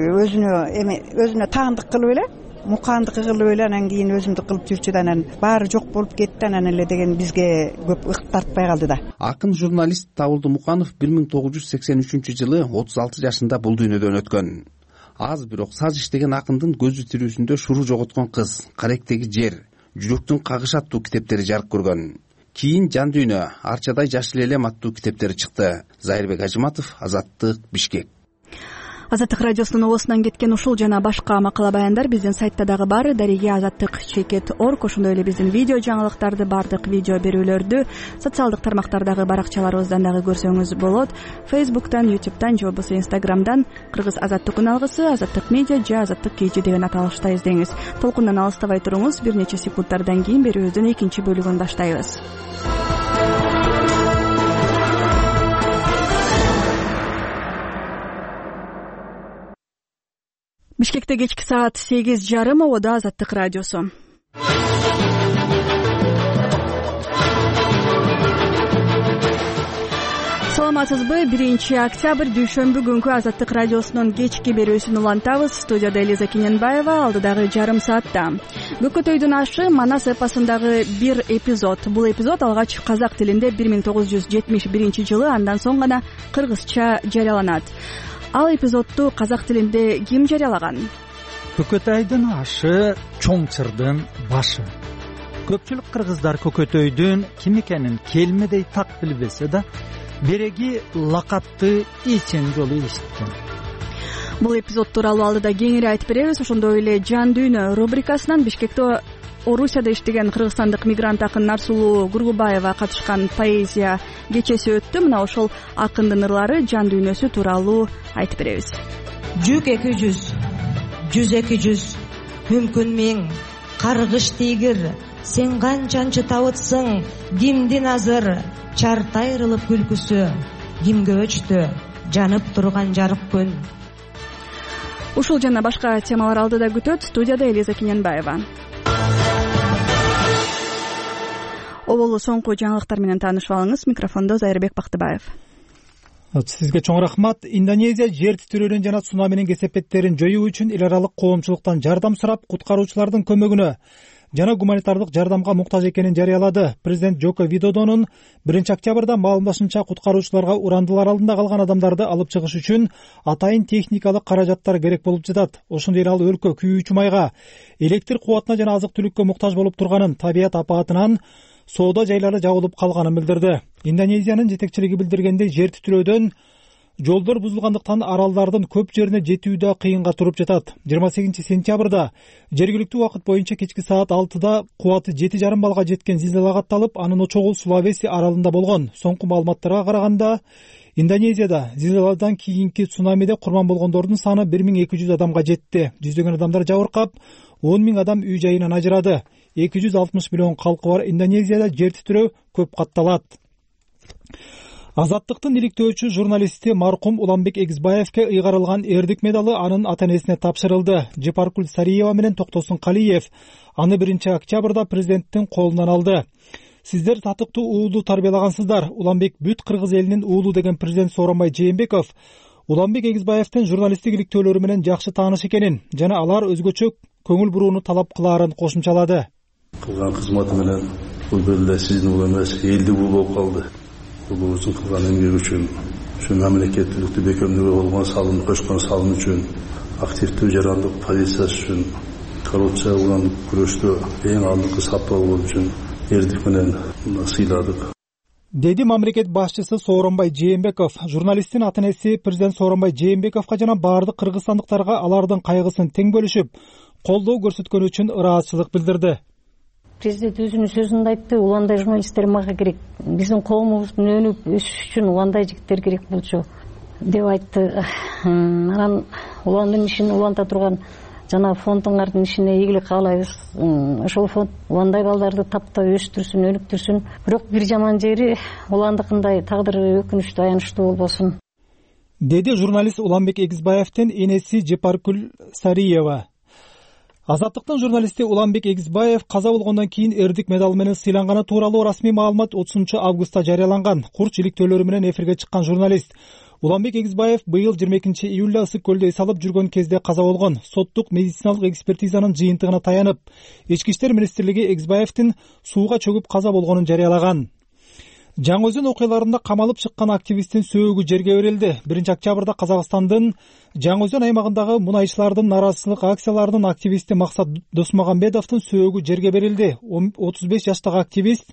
өзүнө таандык кылып эле, Мукандыкы кылып эле, анан кийин өзүмдүк кылып жүрчү да, анан баары жок болуп кетти, анан эле деген бизге көп ыкт тартпай калды да. Акын журналист Табылды Муканов 1983-жылы 36 жашында бул дүйнөдөн өткөн. Аз бирок саз иштеген акындын көзү тирүүсүндө шуру жоготкон кыз, Каректеги жер, жүрөктүн кагышы аттуу китептери жарык көргөн. кийин жан дүйнө, Арчадай жашыл элем аттуу китептери чыкты. Зайырбек Ажыматов, Азаттык, Бишкек. Азаттык радиосунун оосунан кеткен ушул жана башка макала баяндар биздин сайтта дагы бар. Дареги azattik.org. Ошондой эле биздин видео жаңылыктарды, бардык видео берүүлөрдү социалдык тармактардагы баракчаларыбыздан дагы көрсөңүз болот. Facebook'тан, YouTube'тан же болбосо Instagram'дан кыргыз азаттык үн алгысы, азаттык медиа же азаттык KG деген аталышта издеңиз. Толкундан алыстабай туруңуз. Бир нече секундтардан кийин берүүбүздүн экинчи бөлүгүн баштайбыз. Бишкекте кечки саат 8:30. Ободо Азаттык радиосу. Саламатсызбы? 1-октябрь дүйшөмбү күнкү Азаттык радиосунун кечки берүүсүн улантабыз. Студияда Элиза Кененбаева, алдыдагы жарым саатта. Көкөтөйдүн ашы Манас эпосундагы бир эпизод. Бул эпизод алгач казак тилинде 1971-жылы, андан соң гана кыргызча жарыяланат. Ал эпизодду казак тилинде ким жарыялаган? Көкөтөйдүн ашы чоң чырдын башы. Көпчүлүк кыргыздар көкөтөйдүн ким экенин келмедей так билбесе да, береги лакапты эчен жолу эшиткен. Бул эпизод тууралуу алдыда кеңири айтып беребиз. Ошондой эле жан дүйнө рубрикасынан Бишкекте Орусияда иштеген кыргызстандык мигрант акын Нарсулуу Гургубаева катышкан поэзия кечеси өттү. Мына ошол акындын ырлары, жан дүйнөсү тууралуу айтып беребиз. 200, 100-200, мүмкүн миң, каргыш тийгир, сен канчанчы табытсың, кимдин азыр, чарт айрылып күлкүсү, кимге өчтү, жанып турган жарык күн. Ушул жана башка темалар алдыда күтөт. Студияда Элиза Кененбаева. Оболу соңку жаңылыктар менен таанышып алыңыз. Микрофондо Зайырбек Бактыбаев. Сизге чоң рахмат. Индонезия жер титирөөнүн жана цунаминин кесепеттерин жоюу үчүн эл аралык коомчулуктан жардам сурап, куткаруучулардын көмөгүнө жана гуманитардык жардамга муктаж экенин жарыялады. Президент Жоко Видодонун 1-октябрда маалымдашынча, куткаруучуларга урандылар алдында калган адамдарды алып чыгыш үчүн атайын техникалык каражаттар керек болуп жатат. Ошондой эле ал өлкө күйүүчү майга, электр кубатына жана азык түлүккө муктаж болуп турганын, табият апаатынан соода жайлары жабылып калганын билдирди. Индонезиянын жетекчилиги билдиргендей, жер титирөөдөн жолдор бузулгандыктан аралдардын көп жерине жетүү да кыйынга туруп жатат. 28-сентябрда жергиликтүү убакыт боюнча кечки саат 6-да кубаты 7,5 баллга жеткен зилзала катталып, анын очогу Сулавеси аралында болгон. Соңку маалыматтарга караганда, Индонезияда зилзаладан кийинки цунамиде курман болгондордун саны 1200 адамга жетти. Жүздөгөн адамдар жабыркап, 10 000 адам үй жайынан ажырады. 260 миллион калкы бар Индонезияда жер титирөө көп катталат. Азаттыктын иликтөөчү журналисти маркум Уланбек Эгизбаевке ыйгарылган эрдик медалы анын ата-энесине тапшырылды. Жепаркуль Сариева менен Токтосун Калиев аны 1-октябрда президенттин колунан алды. Сиздер татыктуу уулу тарбиялагансыздар. Уланбек бүт кыргыз элинин уулу деген президент Сооронбай Жээнбеков Уланбек Эгизбаевдин журналисттик иликтөөлөрү менен жакшы тааныш экенин жана алар өзгөчө көңүл бурууну талап кылаарын кошумчалады. Кылган кызматы менен бул бөлүдө сиздин уулу эмес, элдик уулу болуп калды. Уулубуздун кылган эмгеги үчүн, ушу мамлекеттүүлүктү бекемдөөгө болгон салым, кошкон салым үчүн, активдүү жарандык позициясы үчүн, коррупция менен күрөштө эң алдыңкы сапта болгон үчүн эрдик менен сыйладык. Деди мамлекет башчысы Сооронбай Жээнбеков. Журналисттин ата-энеси президент Сооронбай Жээнбековго жана бардык кыргызстандыктарга алардын кайгысын тең бөлүшүп, колдоо көрсөткөнү үчүн ыраазычылык билдирди. Президент өзүнүн сөзүндө айтты, уландай журналисттер мага керек. Биздин коомубуздун өнүп өсүш үчүн уландай жигиттер керек болчу деп айтты. Анан уландын ишин уланта турган жана фондуңардын ишине ийгилик каалайбыз. Ошол фонд уландай балдарды таптап өстүрсүн, өнүктүрсүн. Бирок бир жаман жери уландыкындай тагдыры өкүнүчтүү, аянычтуу болбосун. Деди журналист Уланбек Эгизбаевдин энеси Жепаркуль Сариева. Азаттыктын журналисти Уланбек Эгизбаев каза болгондон кийин эрдик медалы менен сыйланганы тууралуу расмий маалымат 30 августта жарыяланган. Курч иликтөөлөрү менен эфирге чыккан журналист Уланбек Эгизбаев быйыл 22 июлда ысык көлдө эс алып жүргөн кезде каза болгон. Соттук медициналык экспертизанын жыйынтыгына таянып, Ички иштер министрлиги Эгизбаевдин сууга чөгүп каза болгонун жарыялаган. Жаңы Өзөн окуяларында камалып чыккан активисттин сөөгү жерге берилди. 1-октябрда Казакстандын Жаңы Өзөн аймагындагы мунайчылардын наразычылык акцияларынын активисти Максат Досмагамбетовдун сөөгү жерге берилди. 35 жаштагы активист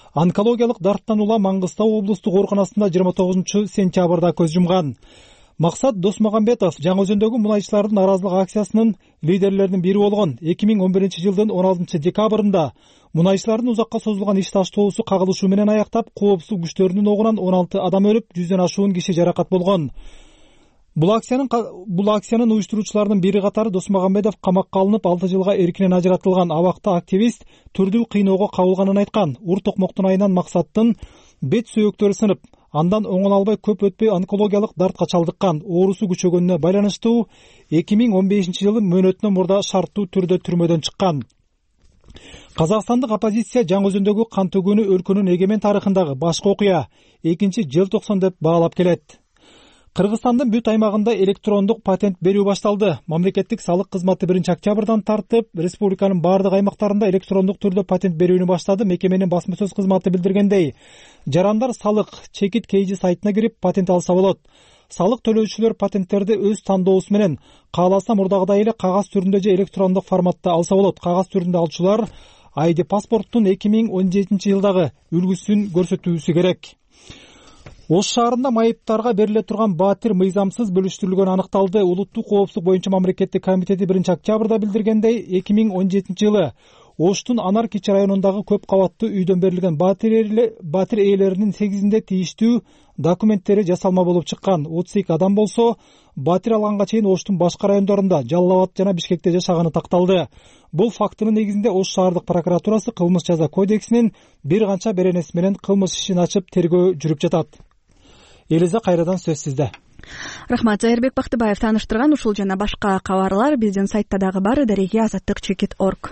онкологиялык дарттан улам Маңгыстау облустук ооруканасында 29 сентябрда көз жумган. Максат Досмагамбетов Жаңы Өзөндөгү мунайчылардын нааразылык акциясынын лидерлеринин бири болгон. 2011 жылдын 16 декабрында мунайчылардын узакка созулган иш таштоосу кагылышуу менен аяктап, коопсуздук күчтөрүнүн огунан 16 адам өлүп, 100дөн ашуун киши жаракат болгон. Бул акциянын уюштуруучуларынын бири катары Досмагамбетов камакка алынып, 6 жылга эркинен ажыратылган. Абакта активист түрдүү кыйноого кабылганын айткан. Ур токмоктун айынан Максаттын бет сөөктөрү сынып, андан оңола албай көп өтпөй онкологиялык дартка чалдыккан. Оорусу күчөгөнүнө байланыштуу 2015 жылы мөөнөтүнөн мурда шарттуу түрдө түрмөдөн чыккан. Казакстандык оппозиция Жаңы Өзөндөгү кан төгүүнү өлкөнүн эгемен тарыхындагы башкы окуя, 2-желтоксон деп баалап келет. Кыргызстандын бүт аймагында электрондук патент берүү башталды. Мамлекеттик салык кызматы 1-октябрдан тартып, республиканын бардык аймактарында электрондук түрдө патент берүүнү баштады. Мекеменин басма сөз кызматы билдиргендей, жарандар салык чекит кейжи сайтына кирип патент алса болот. Салык төлөөчүлөр патенттерди өз тандоосу менен кааласа мурдагыдай эле кагаз түрүндө же электрондук форматта алса болот. Кагаз түрүндө алчулар ID паспорттун 2017 жылдагы үлгүсүн көрсөтүүсү керек. Ош шаарында майыптарга бериле турган батир мыйзамсыз бөлүштүрүлгөнү аныкталды. Улуттук коопсуздук боюнча мамлекеттик комитети 1-октябрда билдиргендей, 2017 жылы Оштун Анар Кичи районундагы көп кабаттуу үйдөн берилген батир ээлеринин 8-inde тийиштүү документтери жасалма болуп чыккан. 32 адам болсо, батир алганга чейин Оштун башка райондорунда, Жалал Абад жана Бишкекте жашаганы такталды. Бул фактынын негизинде Ош шаардык прокуратурасы кылмыш жаза кодексинин бир канча беренеси менен кылмыш ишин ачып тергөө жүрүп жатат. Элиза, кайрадан сөз сизде. Рахмат, Зайырбек Бактыбаев тааныштырган ушул жана башка кабарлар биздин сайтта дагы бар. Дареги azаттык.org.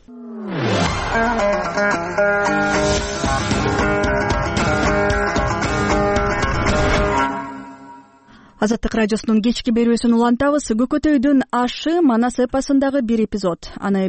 Азаттык радиосунун кечки берүүсүн улантабыз. Көкөтөйдүн ашы Манас эпосундагы бир эпизод. Аны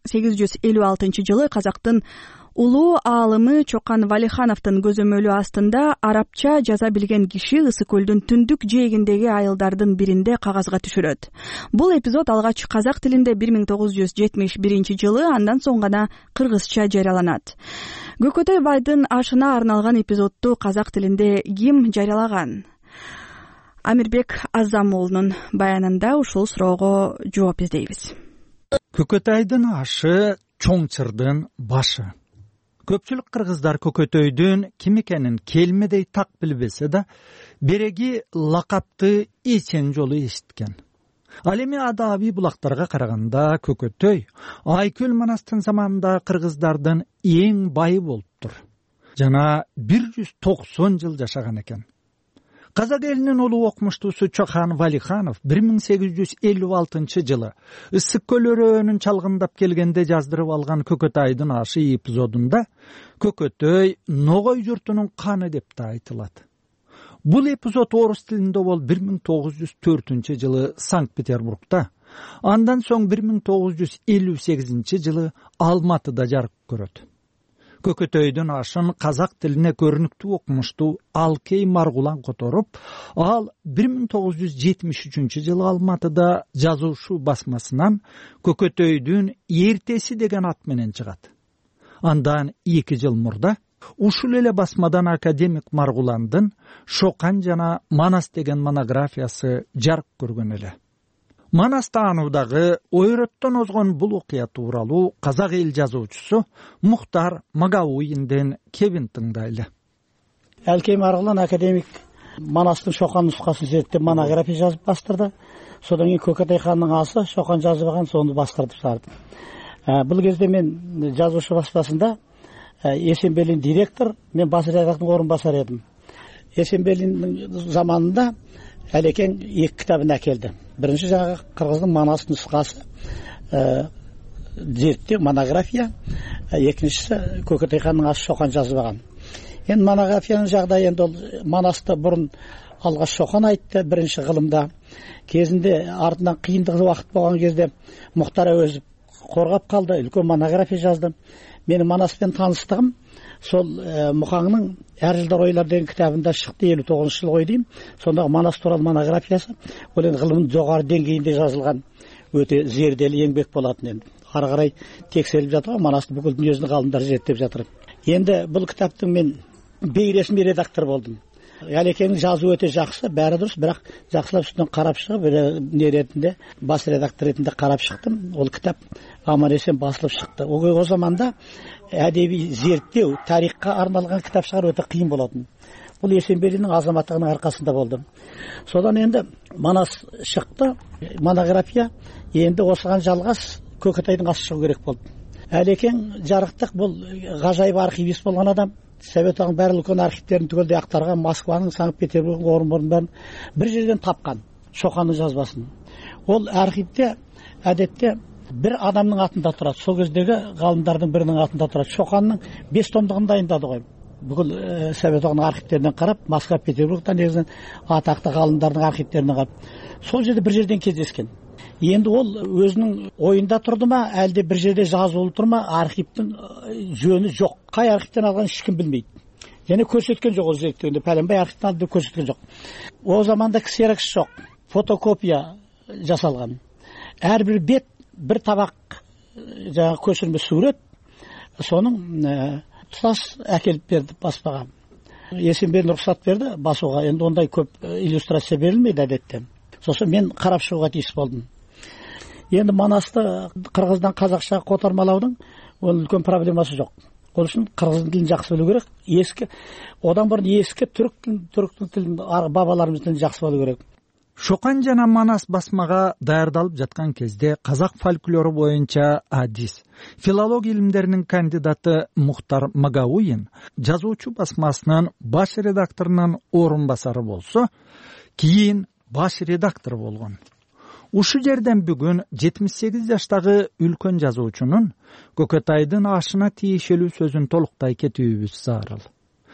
1856 жылы казактын улуу аалымы Чокан Валихановдун көзөмөлү астында арабча жаза билген киши Ысык көлдүн түндүк жээгиндеги айылдардын биринде кагазга түшүрөт. Бул эпизод алгач казак тилинде 1971 жылы, андан соң гана кыргызча жарыяланат. Көкөтөй байдын ашына арналган эпизодду казак тилинде ким жарыялаган? Амирбек Азамуулунун баянында ушул суроого жооп издейбиз. Көкөтайдын ашы чоң чырдын башы. Көпчүлүк кыргыздар Көкөтөйдүн ким экенин келмедей так билбесе да, береги лакапты эчен жолу эшиткен. Ал эми адабий булактарга караганда Көкөтөй Айкөл Манастын заманында кыргыздардын эң байы болуптур. Жана 190 жыл жашаган экен. Казак элинин улуу окумуштуусу Чокан Валиханов 1856 жылы Ысык көл өрөөнүн чалгындап келгенде жаздырып алган Көкөтайдын ашы эпизодунда Көкөтөй Ногой журтунун каны деп да айтылат. Бул эпизод орус тилинде бол 1904 жылы Санкт-Петербургда, андан соң 1958 жылы Алматыда жарык көрөт. Көкөтөйдүн ашын казак тилине көрүнүктүү окумуштуу Алкей Маргулан которуп, ал 1973 жылы Алматыда жазуучу басмасынан Көкөтөйдүн эртеси деген ат менен чыгат. Андан 2 жыл мурда ушул эле басмадан академик Маргуландын Шокан жана Манас деген монографиясы жарык көргөн эле. Манас таануудагы ойрөттөн озгон бул окуя тууралуу казак эл жазуучусу Мухтар Магауинден кебин тыңдайлы. Алкей Маргулан академик Манастын Шокан нускасын зерттеп монография жазып бастырды. Содан кийин Көкөтөй хандын асы Шокан жазбаган, сону башкартып сарды. Бул кезде мен жазуучу баспасында Эсенбелин директор, мен бас редактордун орун басары едим. Эсенбелиндин заманында Алекең 2 китабын әкелди. Биринчи жагы кыргыздын Манас нускасы, зерттөө монография, экинчиси Көкөтөй хандын асы Шокан жазбаган. Эми монографиянын жагдайы энди ол Манасты бурун алгач Шокан айтты биринчи кылымда. Кезинде артынан кыйындык убакыт болгон кезде Мухтар өзү коргап калды, үлкөн монография жазды. Менин Манас менен тааныстыгым сол Мухаңдын Ар жылдар ойлар деген китабында чыкты, 59 жыл дейм. Сонда Манас тууралуу монографиясы, ол эми кылымдын жогору деңгейинде жазылган өтө зерделүү эмгек болот. Ары карай текшерилип жатат, Манасты бүкүл дүйнөдүн калымдары зерттеп жатыр. енді бұл кітаптың мен бейресми редактор болдым. Әлекеңнің жазуы өте жақсы, бәрі дұрыс, бірақ жақсылап үстінен қарап шығып, не ретінде, бас редактор ретінде қарап шықтым. Ол кітап аман-есен басылып шықты. О заманда әдеби зерттеу, тарихқа арналған кітап шығару өте қиын болатын. Бұл Есенберлиннің азаматтығының арқасында болды. Содан енді Манас шықты, монография, енді осыған жалғас Көкетайдың асы шығу керек болды. Әлекең жарықтық, бұл ғажайып архивист болған адам. Совет одағының барлық үлкен архивтерін түгелдей ақтарған, Москваның, Санкт-Петербург, Орынбордың бір жерден тапқан Шоқанның жазбасын. Ол архивте әдетте бір адамның атында тұрады. Сол кездегі ғалымдардың бірінің атында тұрады. Шоқанның 5 томдығын дайындады ғой. Бүкіл Совет одағының архивтерінен қарап, Москва, Петербургтан негізінен атақты ғалымдардың архивтерінен қарап, сол жерде бір жерден кездескен. Енді ол өзінің ойында тұрды ма, әлде бір жерде жазулы тұр ма, архивтің жөні жоқ. Қай архивтен алған ешкім білмейді. Және көрсеткен жоқ, ол зерттеуінде пәленбай архивтен алды деп көрсеткен жоқ. О заманда ксерокс жоқ, фотокопия жасалған. Әрбір бет бір табақ көшірме сурет, соның тұтас әкеліп берді баспаға. Есенберлин рұқсат берді басуға. Енді ондай көп иллюстрация берілмейді әдетте. Сосын мен қарап шығуға тиіс болдым. Енді Манасты қырғыздан қазақшаға қотармалаудың ол үлкен проблемасы жоқ. Ол үшін қырғыз тілін жақсы білу керек. Ескі, одан бұрын ескі түріктің тілін, бабаларымыз тілін жақсы білу керек. Шоқан жана Манас басмаға даярдалып жатқан кезде қазақ фольклору боюнча адис, филология илимдеринин кандидаты Мухтар Магауин жазуучу басмасынын баш редакторунун орун басары болсо, кийин баш редактор болгон. Ушу жерден бүгүн 78 жаштагы үлкөн жазуучунун Көкөтайдын ашына тиешелүү сөзүн толуктай кетүүбүз зарыл.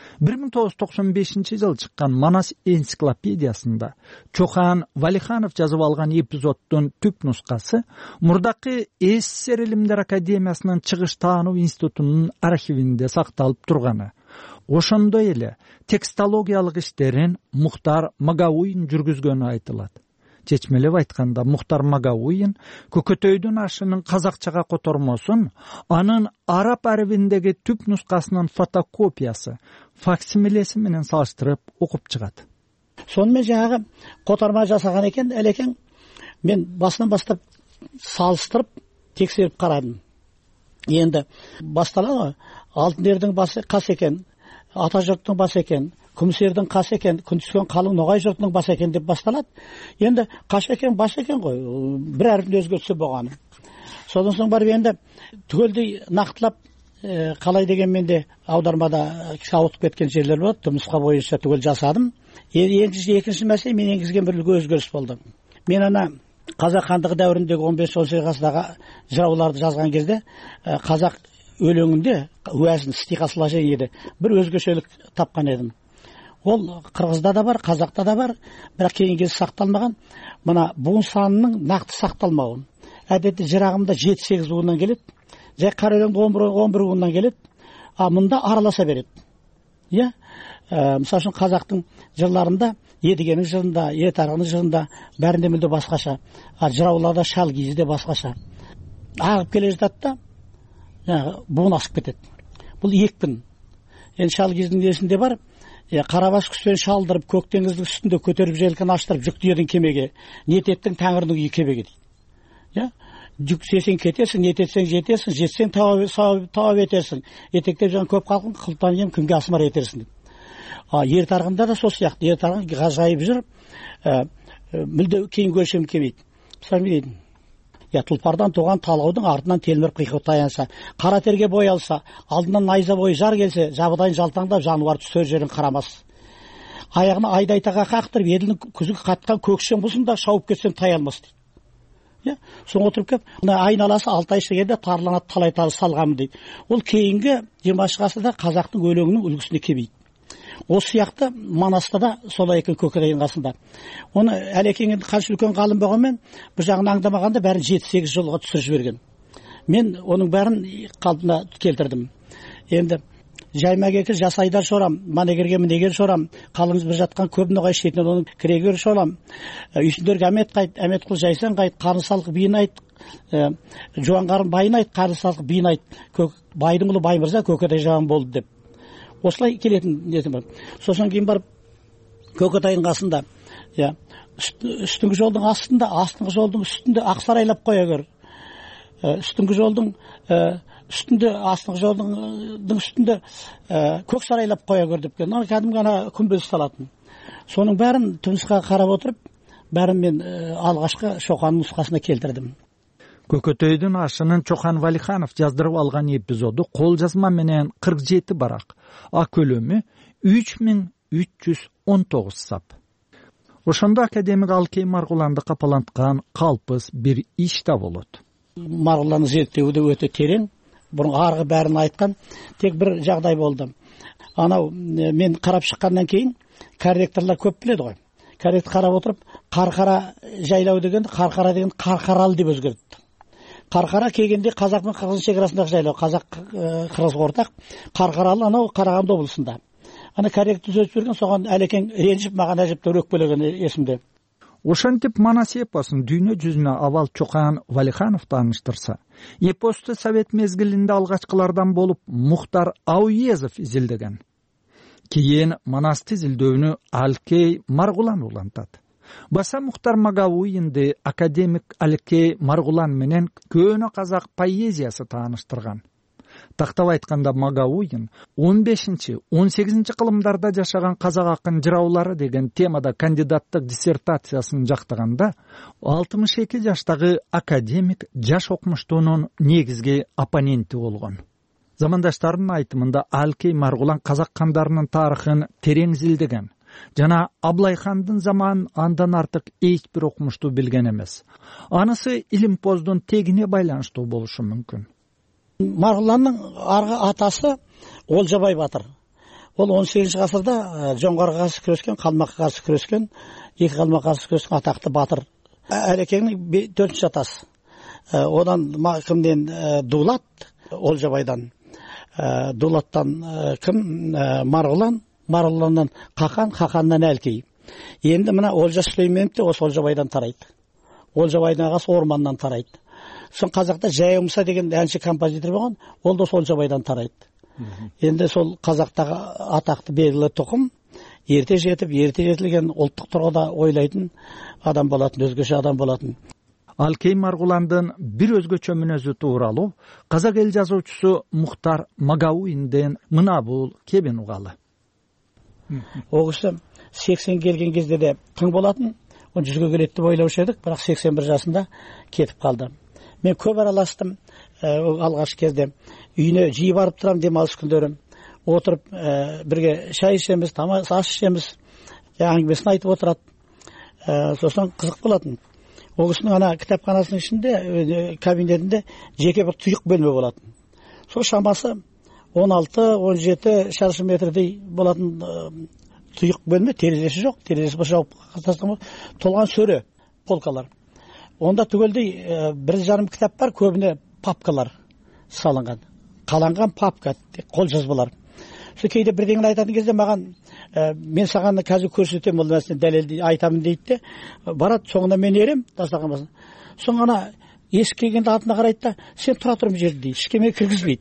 1995 жыл чыккан Манас энциклопедиясында Чохан Валиханов жазып алган эпизоддун түп нускасы мурдакы СССР Илимдер академиясынын чыгыш таануу институтунун архивинде сакталып турганы. Ошондой эле текстологиялык иштерин Мухтар Магауин жүргүзгөнү айтылат. Чечмелеп айтканда, Мухтар Магауин Көкөтөйдүн ашынын казакчага котормосун анын араб арабиндеги түп нускасынын фотокопиясы, факсимилеси менен салыштырып окуп чыгат. Сонымен жаңағы котарма жасаган экен, элекең мен басынан бастап салыштырып, тексерип карадым. Енді басталады, алтын ердің басы қас екен, ата жұрттың басы екен, күміс ердің қас екен, күн түскен қалың ноғай жұртының басы екен деп басталады. Енді қаш екен, бас екен ғой, бір әріпін өзгертсе болғаны. Содан соң барып енді түгелдей нақтылап, қалай деген менде аудармада ауытып кеткен жерлер болады, нұсқа бойынша түгел жасадым. Екінші мәселе мен енгізген бір үлкен өзгеріс болды. Мен ана қазақ хандығы дәуіріндегі 15-18 ғасырдағы жырауларды жазған кезде қазақ өлеңінде уәзін стиха сложениеде бір өзгешелік тапқан едім. Ол қырғызда да бар, қазақта да бар, бірақ кейінгі кезде сақталмаған. Мына буын санының нақты сақталмауы. Әдетте жырағымда 7-8 буыннан келеді, жай қара өлеңде 11 буыннан келеді, а мұнда араласа береді. Иә? Мысалы үшін қазақтың жырларында, Едігенің жырында, Етарғының жырында бәрінде мүлде басқаша. Жырауларда Шалгизде басқаша. Ағып келе жатады да, буын асып кетеді. Бұл екпін. Енді Шалгиздің несінде бар, қарабас құспен шалдырып, көк теңіздің үстінде көтеріп желкен аштырып, жүк тиедің кемеге, ниет еттің тәңірдің үйі кебеге дейді. Жүк сесең кетесің, ниет етсең жетесің, жетсең тауап етерсің. Етектеп жаң көп қалқын, қылтан ем, күнге асмар етерсің дейді. Ер тарғында да сол сияқты. Ер тарғын ғажайып жүр, мүлде кейін көршем келмейді. Мысалы мен дейдім, тұлпардан туған талаудың артынан телмір қиқы таянса, қара терге бой алса, алдынан найза бойы жар келсе, жабыдайын жалтаңдап жануар түсер жерін қарамас. Аяғына айдайтаға қақтырып, еділдің күзігі қатқан көкшен бұсында шауып кетсем тай алмас дейді. Соң отырып кеп, айналасы алтай шегенде тарланат талай талы салғамын дейді. Ол кейінгі 20 ғасырда қазақтың өлеңінің үлгісіне кебейді. Осы сияқты Манаста да солай екен Көкетайдың қасында. Оны Әлекең енді қанша үлкен ғалым болғанмен, бір жағын аңдамағанда бәрін 7-8 жылға түсіріп жіберген. Мен оның бәрін қалпына келтірдім. Енді жайма кеки жас айдар шорам, манегерге мінегер шорам, қалыңыз бір жатқан көп ноғай шетінен оның кірегер шорам, үйсіндерге әмет қайт, әмет қыл жайсан қайт, қарны салық бейін айт, жуан қарын байын айт, қарны салық бейін айт, байдың ұлы бай мырза көкетай жауан болды деп. Осылай келетін несім бар. Сосын кейін барып Көкетайдың қасында, үстіңгі жолдың астында, астыңғы жолдың үстінде ақсарайлап қоя көр. Үстіңгі жолдың үстінде, астыңғы жолдың үстінде көк сарайлап қоя көр деп келген. Кәдімгі ана күмбез салатын. Соның бәрін түнісқа қарап отырып, бәрін мен алғашқы Шоқанның нұсқасына келтірдім. Көкөтөйдүн ашынын Чоқан Валиханов жаздырып алган эпизоду кол жазма менен 47 барак. А көлөмү 3319 сап. Ошондо академик Алкей Маргуланды капаланткан калпыс бир иш да болот. Маргуланды зерттөө да өтө терең. Бұрын арғы бәрін айтқан, тек бір жағдай болды. Анау мен қарап шыққаннан кейін корректорлар көп біледі ғой. Корректор қарап отырып, Қарқара жайлау деген, Қарқара деген Қарқаралы деп өзгертті. Қарқара келгенде қазақ пен қырғыз шекарасындағы жайлау, қазақ қырғыз ортақ, Қарқаралы анау Қарағанды облысында. Ана корректор сөз берген, соған әлекең ренжіп, маған әжептәуір өкпелеген есімде. Ошентип Манас эпосун дүйнө жүзүнө авал Чоқан Валиханов тааныштырса, эпосту совет мезгилинде алгачкылардан болуп Мухтар Ауезов изилдеген. Кийин Манасты изилдөөнү Алкей Маргулан улантат. Баса Мухтар Магауинди академик Алкей Маргулан менен көөнө казак поэзиясы тааныштырган. Тактап айтканда Магауин 15-18 кылымдарда жашаган казак акын жыраулары деген темада кандидаттык диссертациясын жактаганда 62 жаштагы академик жаш окумуштуунун негизги оппоненти болгон. Замандаштарынын айтымында Алкей Маргулан казак кандарынын тарыхын терең изилдеген жана Аблайхандын заманын андан артык эч бир окумушту билген эмес. Анысы илимпоздун тегине байланыштуу болушу мүмкүн. Маргуланның арғы атасы Олжабай батыр. Ол 18 ғасырда жоңғарға қарсы күрескен, қалмаққа қарсы күрескен, екі қалмаққа қарсы күрескен атақты батыр. Әлекеңнің 4-ші атасы. Одан кімден Дулат, Олжабайдан. Дулаттан кім? Маргулан, Маргуланнан Қақан, Қақаннан Әлкей. Енді мына Олжа Сүлейменов те осы Олжабайдан тарайды. Олжабайдың ағасы Орманнан тарайды. Сон қазақта Жайымса деген әнші композитор болған, ол да сол Жабайдан тарайды. Енді сол қазақтағы атақты белгілі тұқым ерте жетіп, ерте жетілген ұлттық тұрғыда ойлайтын адам болатын, өзгеше адам болатын. Алкей Маргуландын бир өзгөчө мүнөзү тууралуу казак эл жазуучусу Мухтар Магауинден мына бул кебин угалы. Ол киши 80 келген кезде де тың болатын, 100-ге келет деп ойлаушы едік, бірақ 81 жасында кетіп қалды. Мен көп араластым, алғаш кезде үйіне жиі барып тұрам демалыс күндері. Отырып бірге шай ішеміз, ас ішеміз, әңгімесін айтып отырады. Сосын қызық болатын. Ол кісінің ана кітапханасының ішінде, кабинетінде жеке бір тұйық бөлме болатын. Сол шамасы 16-17 шаршы метрдей болатын тұйық бөлме, терезесі жоқ, терезесі жауып толған сөре полкалар. Онда түгелдей 1,5 кітап бар, көбіне папкалар салынған. Қаланған папка, қол жазбалар. Сол кейде бірдеңін айтатын кезде маған, мен саған қазір көрсетем, ол мәсіне дәлелді айтамын дейді де, барады, соңына мен ерем, тастаған басын. Соңына есік келгенде атына қарайды да, сен тұра тұрым жерді дейді, ішкеме кіргізбейді.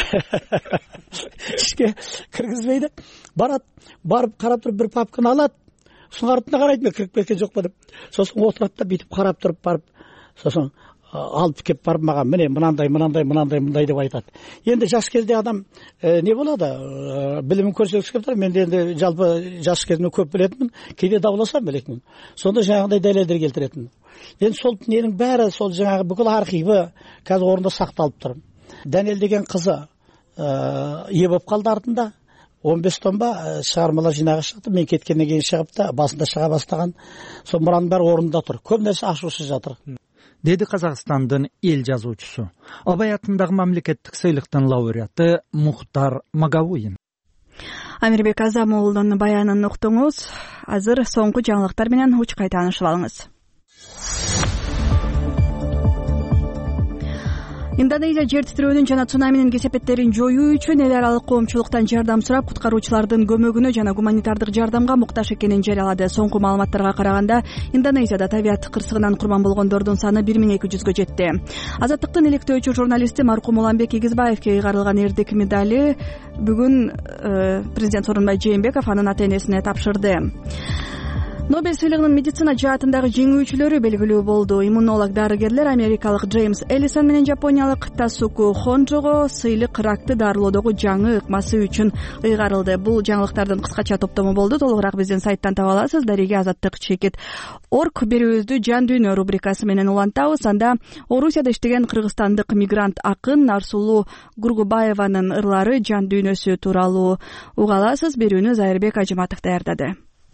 Ішке кіргізбейді, барады, барып қарап тұрып бір папканы алады. Сосын артына қарайды, мен кіріп кеткен жоқ па деп. Сосын отырады да бүйтіп қарап тұрып барып, сосын алып кеп барып маған міне мынандай деп айтады. Енді жас кезде адам не болады? Білімін көрсеткісі келіп тұр. Мен енді жалпы жас кезімде көп білетінмін, кейде дауласам білетінмін. Сонда жаңағыдай дәлелдер келтіретінмін. Енді сол ненің бәрі, сол жаңағы бүкіл архиві қазір орында сақталып тұр. Дәнел деген қызы ие болып қалды артында. 15 томба шығармалар жинағы шықты. Мен кеткеннен кейін шығып та басында шыға бастаған. Сол мұраның бәрі орнында тұр. Көп нәрсе ашусыз жатыр. Деді Қазақстандың ел жазуучусу, Абай атындағы мемлекеттік сыйлықтың лауреаты Мухтар Магауин. Амирбек Азамуулдун баянын уктуңуз. Азыр соңку жаңылыктар менен учкай таанышып алыңыз. Индонезия жер титирөөнүн жана цунаминин кесепеттерин жоюу үчүн эл аралык коомчулуктан жардам сурап, куткаруучулардын көмөгүнө жана гуманитардык жардамга муктаж экенин жарыялады. Соңку маалыматтарга караганда, Индонезияда табият кырсыгынан курман болгондордун саны 1200гө жетти. Азаттыктын иликтөөчү журналисти маркум Уланбек Эгизбаевке ыйгарылган эрдик медали бүгүн президент Сооронбай Жээнбеков анын ата-энесине тапшырды. Нобель сыйлыгынын медицина жаатындагы жеңүүчүлөрү белгилүү болду. Иммунолог дарыгерлер америкалык Джеймс Эллисон менен жапониялык Тасуку Хонжого сыйлык ракты дарылоодогу жаңы ыкмасы үчүн ыйгарылды. Бул жаңылыктардын кыскача топтому болду. Толугураак биздин сайттан таба аласыз. Дареге Азаттык чекит орг берүүбүздү жан дүйнө рубрикасы менен улантабыз. Анда Орусияда иштеген кыргызстандык мигрант акын Нарсулуу Гургубаеванын ырлары жан дүйнөсү тууралуу уга аласыз. Берүүнү Зайырбек Ажыматов даярдады.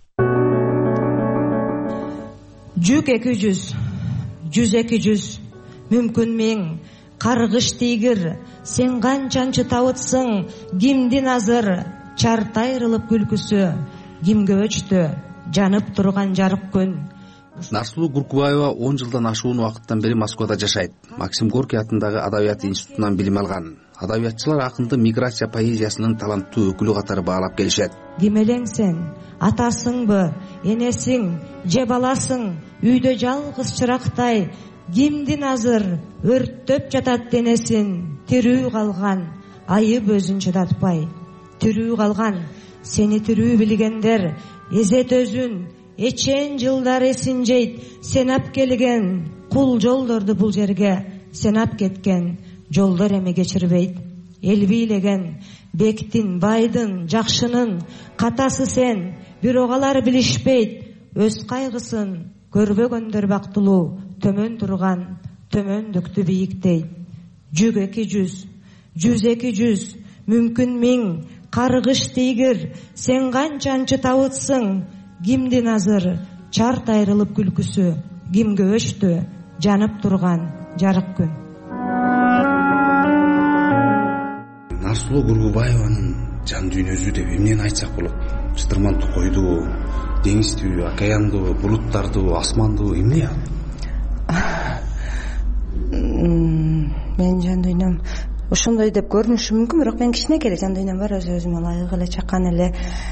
100-200, 100-200, мүмкүн миң, каргыш тийгир, сен канчанчы табытсың, кимдин азыр, чарт айрылып күлкүсү, кимге өчтү, жанып турган жарык күн. Нарсулуу Гуркубаева 10 жылдан ашуун убакыттан бери Москвада жашайт. Максим Горький атындагы Адабият институтунан билим алган. Адабиятчылар акынды миграция поэзиясынын таланттуу өкүлү катары баалап келишет. Ким элең сен? Атасыңбы, энесиң, же баласың? Үйдө жалгыз чырактай, кимдин азыр өрттөп жатат денесин? Тирүү калган, айып өзүн чыдатпай. Тирүү калган, сени тирүү билгендер, эзет өзүн, эчен жылдар эсин жейт. Сен ап келген кул жолдорду бул жерге, сен ап кеткен жолдор эми кечирбейт. Эл бийлеген бектин, байдын, жакшынын катасы сен, бирок алар билишпейт. Өз кайгысын көрбөгөндөр бактылуу, төмөн турган төмөндүктү бийиктейт. 100-200, 100-200, мүмкүн миң, каргыш тийгир, сен канчанчы табытсың, кимдин азыр, чарт айрылып күлкүсү, кимге өчтү, жанып турган жарык күн. Нарсулуу Гургубаеванын жан дүйнөсү деп эмнени айтсак болот? Чытырманды койду, деңизди, океанды, булуттарды, асманды, эмне? Менин жан дүйнөм ошондой деп көрүнүшү мүмкүн, бирок мен кичинекей эле жан дүйнөм бар, өзүмө ылайык эле чакан эле.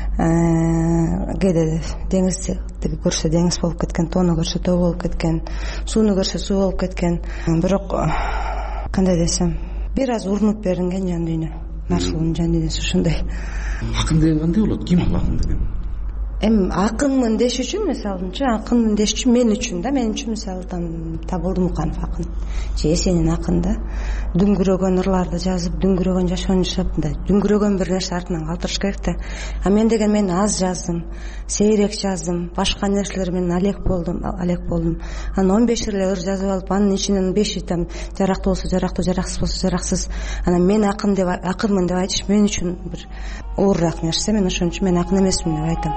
Кээде деңизди көрсө деңиз болуп кеткен, тоону көрсө тоо болуп кеткен, сууну көрсө суу болуп кеткен. Бирок кандай десем, бир аз урунуп берилген жан дүйнө. Нарсулуунун жан дүйнөсү ошондой. Акын деген кандай болот? Ким ал акын деген? Акынмын деш үчүн, мисалычы, акынмын деш үчүн мен үчүн да, мен үчүн мисалы Табылдымуканов акын. Же Эсенин акын да. Дүңгүрөгөн ырларды жазып, дүңгүрөгөн жашоону жашап, дүңгүрөгөн бир нерсе артынан калтырыш керек да. Мен деген мен аз жаздым, сейрек жаздым, башка нерселер менен алек болдум. Анан 15 эле ыр жазып алып, анын ичинен 5 там жарактуу болсо жарактуу, жараксыз болсо жараксыз. Анан мен акынмын деп айтыш мен үчүн бир оорураак нерсе. Мен ошон үчүн мен акын эмесмин деп айтам.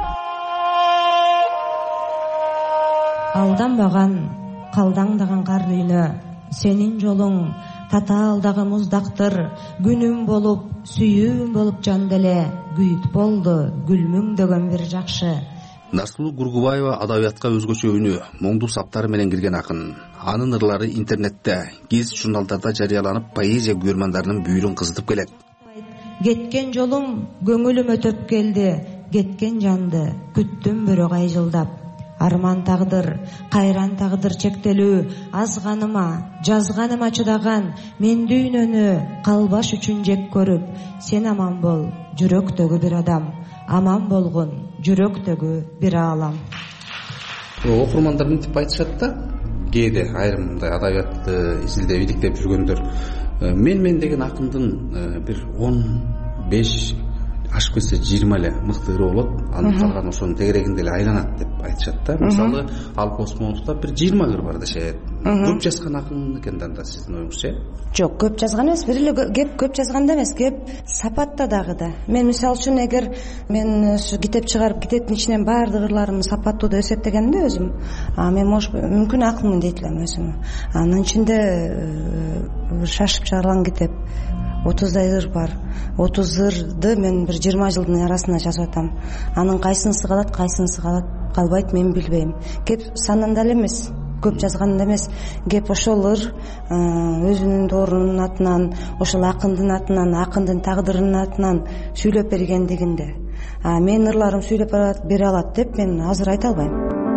Алданбаган, калдаңдаган кар дүйнө, сенин жолуң татаалдагы муздактыр. Күнүм болуп, сүйүүм болуп жан деле, күйүт болду гүлмүң деген бир жакшы. Нарсулуу Гургубаева адабиятка өзгөчө үнү, моңду саптары менен кирген акын. Анын ырлары интернетте, гезит журналдарда жарыяланып, поэзия көрмандарынын бүйүрүн кызытып келет. Кеткен жолум көңүлүмө төп келди, кеткен жанды күттүм бирок айжылдап. Арман тагдыр, кайран тагдыр чектелүү, азганыма, жазганыма чыдаган, мен дүйнөнү калбаш үчүн жек көрүп, сен аман бол, жүрөктөгү бир адам, аман болгон, жүрөктөгү бир аалам. Окурмандар мынтип айтышат да, кээде айрым мындай адабиятты изилдеп, иликтеп жүргөндөр, мен деген акындын бир 15 ашып кетсе 20 эле мыкты ыры болот, анын калган ошонун тегерегинде эле айланат деп айтышат да. Мисалы, Алып Осмоновдо бир 20 ыр бар дешет. Көп жазган акын экен да сиздин оюңузча? Жок, көп жазган эмес. Бир эле кеп көп жазганда эмес, кеп сапатта дагы да. Мен мисалы үчүн эгер мен китеп чыгарып, китептин ичинен баардык ырларымды сапаттуу деп эсептегенде өзүм, мен мүмкүн акынмын дейт элем өзүм. Анын ичинде шашып чыгарылган китеп 30дай ыр бар. 30 ырды мен бир 20 жылдын арасында жазып атам. Анын кайсынысы калат, кайсынысы калбайт мен билбейм. Кеп санында эле эмес. көп жазган эмес. Кеп ошол ыр өзүнүн доорунун атынан, ошол акындын атынан, акындын тагдырынын атынан сүйлөп бергендигинде. Менин ырларым сүйлөп бере алат деп мен азыр айта албайм.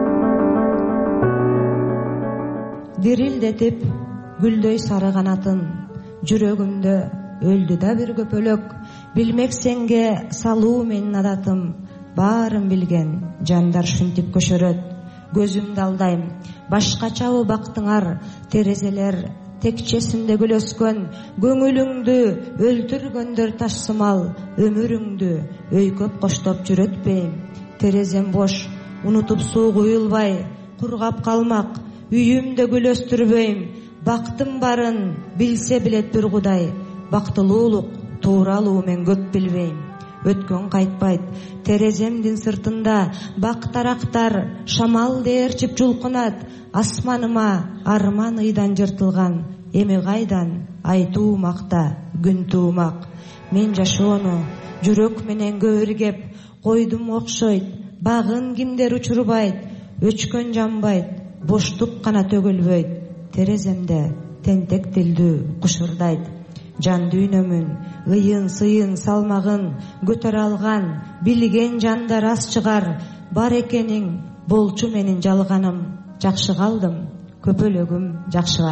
Дирилдетип гүлдөй сары канатын, жүрөгүмдө өлдү да бир көпөлөк. Билмек сенге салуу менин адатым, баарын билген жандар шүнтүп көшөрөт. Көзүмдү алдайм, башкачабы бактыңар, терезелер текчесинде гүл өскөн. Көңүлүңдү өлтүргөндөр ташсымал, өмүрүңдү өйкөп коштоп жүрөтпейм. Терезем бош, унутуп суу куюлбай, кургап калмак, үйүмдө гүл өстүрбөйм. Бактым барын билсе билет бир Кудай, бактылуулук тууралуу мен көп билбейм. Өткөн кайтпайт тереземдин сыртында, бак тарактар шамал дээрчип жулкунат. Асманыма арман ыйдан жыртылган, эми кайдан айтуу макта күн туумак. Мен жашоону жүрөк менен көбүргеп койдум окшойт, багын кимдер учурбайт. Өчкөн жанбайт, боштук гана төгүлбөйт. Тереземде тентек тилдүү кушурдайт. Жан дүйнөмүн ыйын сыйын салмагын көтөрө алган билген жандар аз чыгар. Бар экениң болчу менин жалганым, жакшы калдым, көпөлөгүм жакшыгар.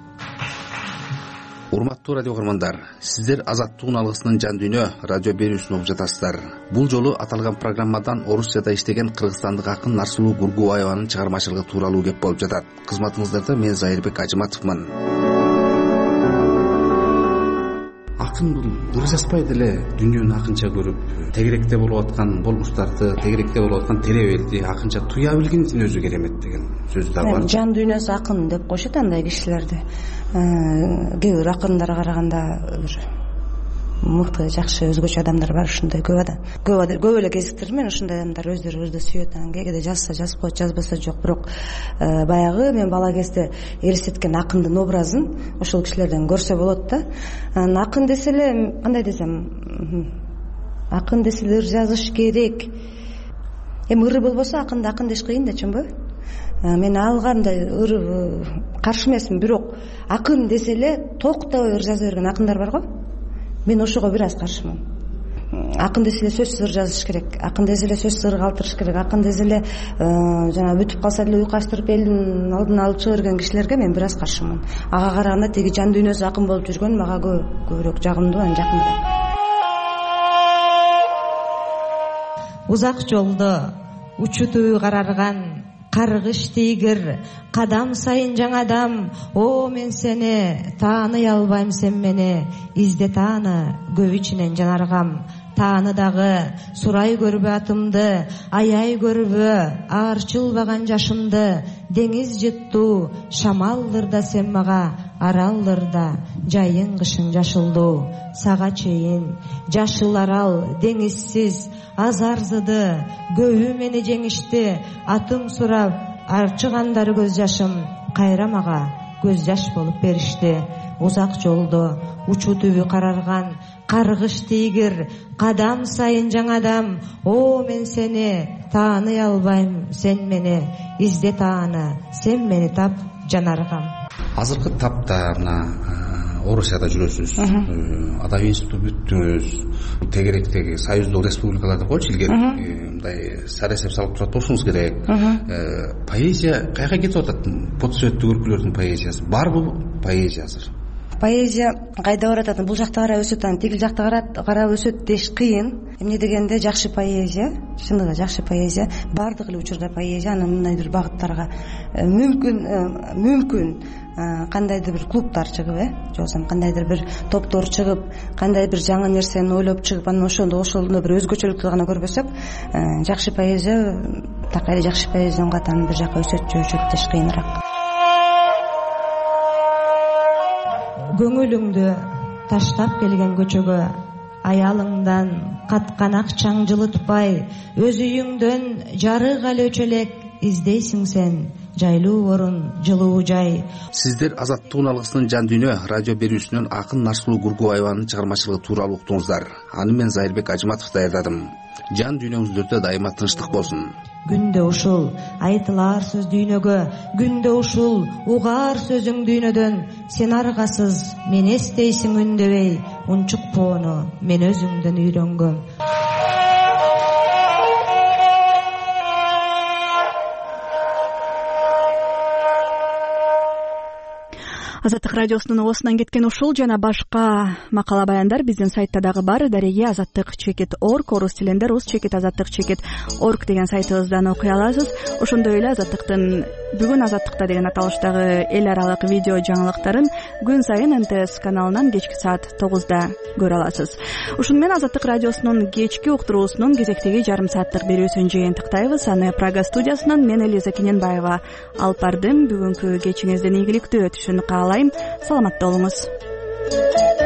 Урматтуу радио көрөрмандар, сиздер Азаттыктын алгысынын жан дүйнө радио берүүсүн угуп жатасыздар. Бул жолу аталган программадан Орусияда иштеген кыргызстандык акын Нарсулуу Гургубаеванын чыгармачылыгы тууралуу кеп болуп жатат. Кызматыңыздарда мен Зайырбек Ажыматовмун. Акын бул ыр жазбай деле дүйнөнү акынча көрүп, тегеректе болуп аткан болмуштарды, тегеректе болуп аткан теребелди акынча туя билгендин өзү керемет деген сөз да бар. Жан дүйнөсү акын деп коюшат андай кишилерди. Кээ бир акындарга караганда бир мыкты, жакшы, өзгөчө адамдар бар, ушундай көп эле кезиктирдим мен. Ушундай адамдар өздөрү сүйөт, кээде жазса жазып коет, жазбаса жок. Бирок баягы мен бала кезде элестеткен акындын образын ошол кишилерден көрсө болот да. Акын десе эле, кандай десем, акын десе эле ыр жазыш керек. Эми ыры болбосо акынды акын деш кыйын да, чынбы? Мен алгандай ыр каршы эмесмин, бирок акын десе эле токтобой ыр жаза берген акындар бар го. Мен ошого бир аз каршымын. Акын десе эле сөзсүз ыр жазыш керек, акын десе эле сөзсүз ыр калтырыш керек, акын десе эле жана бүтүп калса деле уйкаштырып элдин алдына алып чыга берген кишилерге мен бир аз каршымын. Ага караганда тиги жан дүйнөсү акын болуп жүргөн мага көбүрөөк жагымдуу, анан жакындыраак. Узак жолдо учутуу карарган каргыш тийгир, кадам сайын жаңадам. О, мен сени тааный албайм, сен мени изде тааны, көп ичинен жанаргам. Тааны дагы сурай көрбө атымды, аяй көрбө аарчылбаган жашымды. Деңиз жыттуу шамалдырда сен мага, аралдырда жайың кышың жашылдуу. Сага чейин жашыл арал деңизсиз азарзыды, көбү мени жеңишти. Атым сурап арчыгандар көз жашым, кайра мага көз жаш болуп беришти. Узак жолдо учуу түбү карарган каргыш тийгир, кадам сайын жаңадам. О, мен сени тааный албайм, сен мени изде тааны, сен мени тап жанаргам. Азыркы тапта Орусияда жүрөсүз, Адабий институту бүттүңүз, тегеректеги союздук республикалар деп койчу илгери, мындай сарасеп салып турат болушуңуз керек. Поэзия кайга кетип атат? Подсөттүк өлкөлөрдүн поэзиясы барбы поэзия азыр? Поэзия кайда баратат? Бул жакта карап өсөт, тигил жакта карап өсөт деш кыйын. Эмне дегенде жакшы поэзия, чындыгы жакшы поэзия, бардык эле учурда поэзия анын мындайдыр багыттарга мүмкүн кандайдыр бир клубтар чыгып, же болбосо кандайдыр бир топтор чыгып, кандай бир жаңы нерсени ойлоп чыгып, анан ошондо бир өзгөчөлүктү гана көрбөсөк, жакшы поэзия, так эле жакшы поэзиянын катарын бир жака өсөт деш кыйыныраак. Көңүлүңдү таштап келген көчөгө, аялыңдан каткан акчаң жылытпай, өз үйүңдөн жарык эле өчөлек издейсиң сен жайлуу орун, жылуу жай. Сиздер Азаттык алгысынын жан дүйнө радио берүүсүнөн акын Нарсулуу Гургубаеванын чыгармачылыгы тууралуу уктуңуздар. Аны мен Зайырбек Ажыматов даярдадым. Жан дүйнөңүздөрдө дайыма тынчтык болсун. Күндө ушул айтылар сөз дүйнөгө, күндө ушул угаар сөзүң дүйнөдөн. Сен аргасыз, мен эстейсиң үндебей, унчукпоону мен өзүңдөн үйрөнгөм. Азаттык радиосунун оосунан кеткен ушул жана башка макала баяндар биздин сайтта дагы бар. Дареги azattik.org, орус тилинде rus.azattik.org деген сайтыбыздан окуй аласыз. Ошондой эле Азаттыктын бүгүн Азаттыкта деген аталыштагы эл аралык видео жаңылыктарын күн сайын МТС каналынан кечки саат 9да көрө аласыз. Ушуну менен Азаттык радиосунун кечки уктуруусунун кезектеги жарым сааттык берүүсүн жыйынтыктайбыз. Аны Прага студиясынан мен Элиза Кененбаева алып бардым. Бүгүнкү кечиңиздин ийгиликтүү өтүшүн каалайм. Саламатта болуңуз.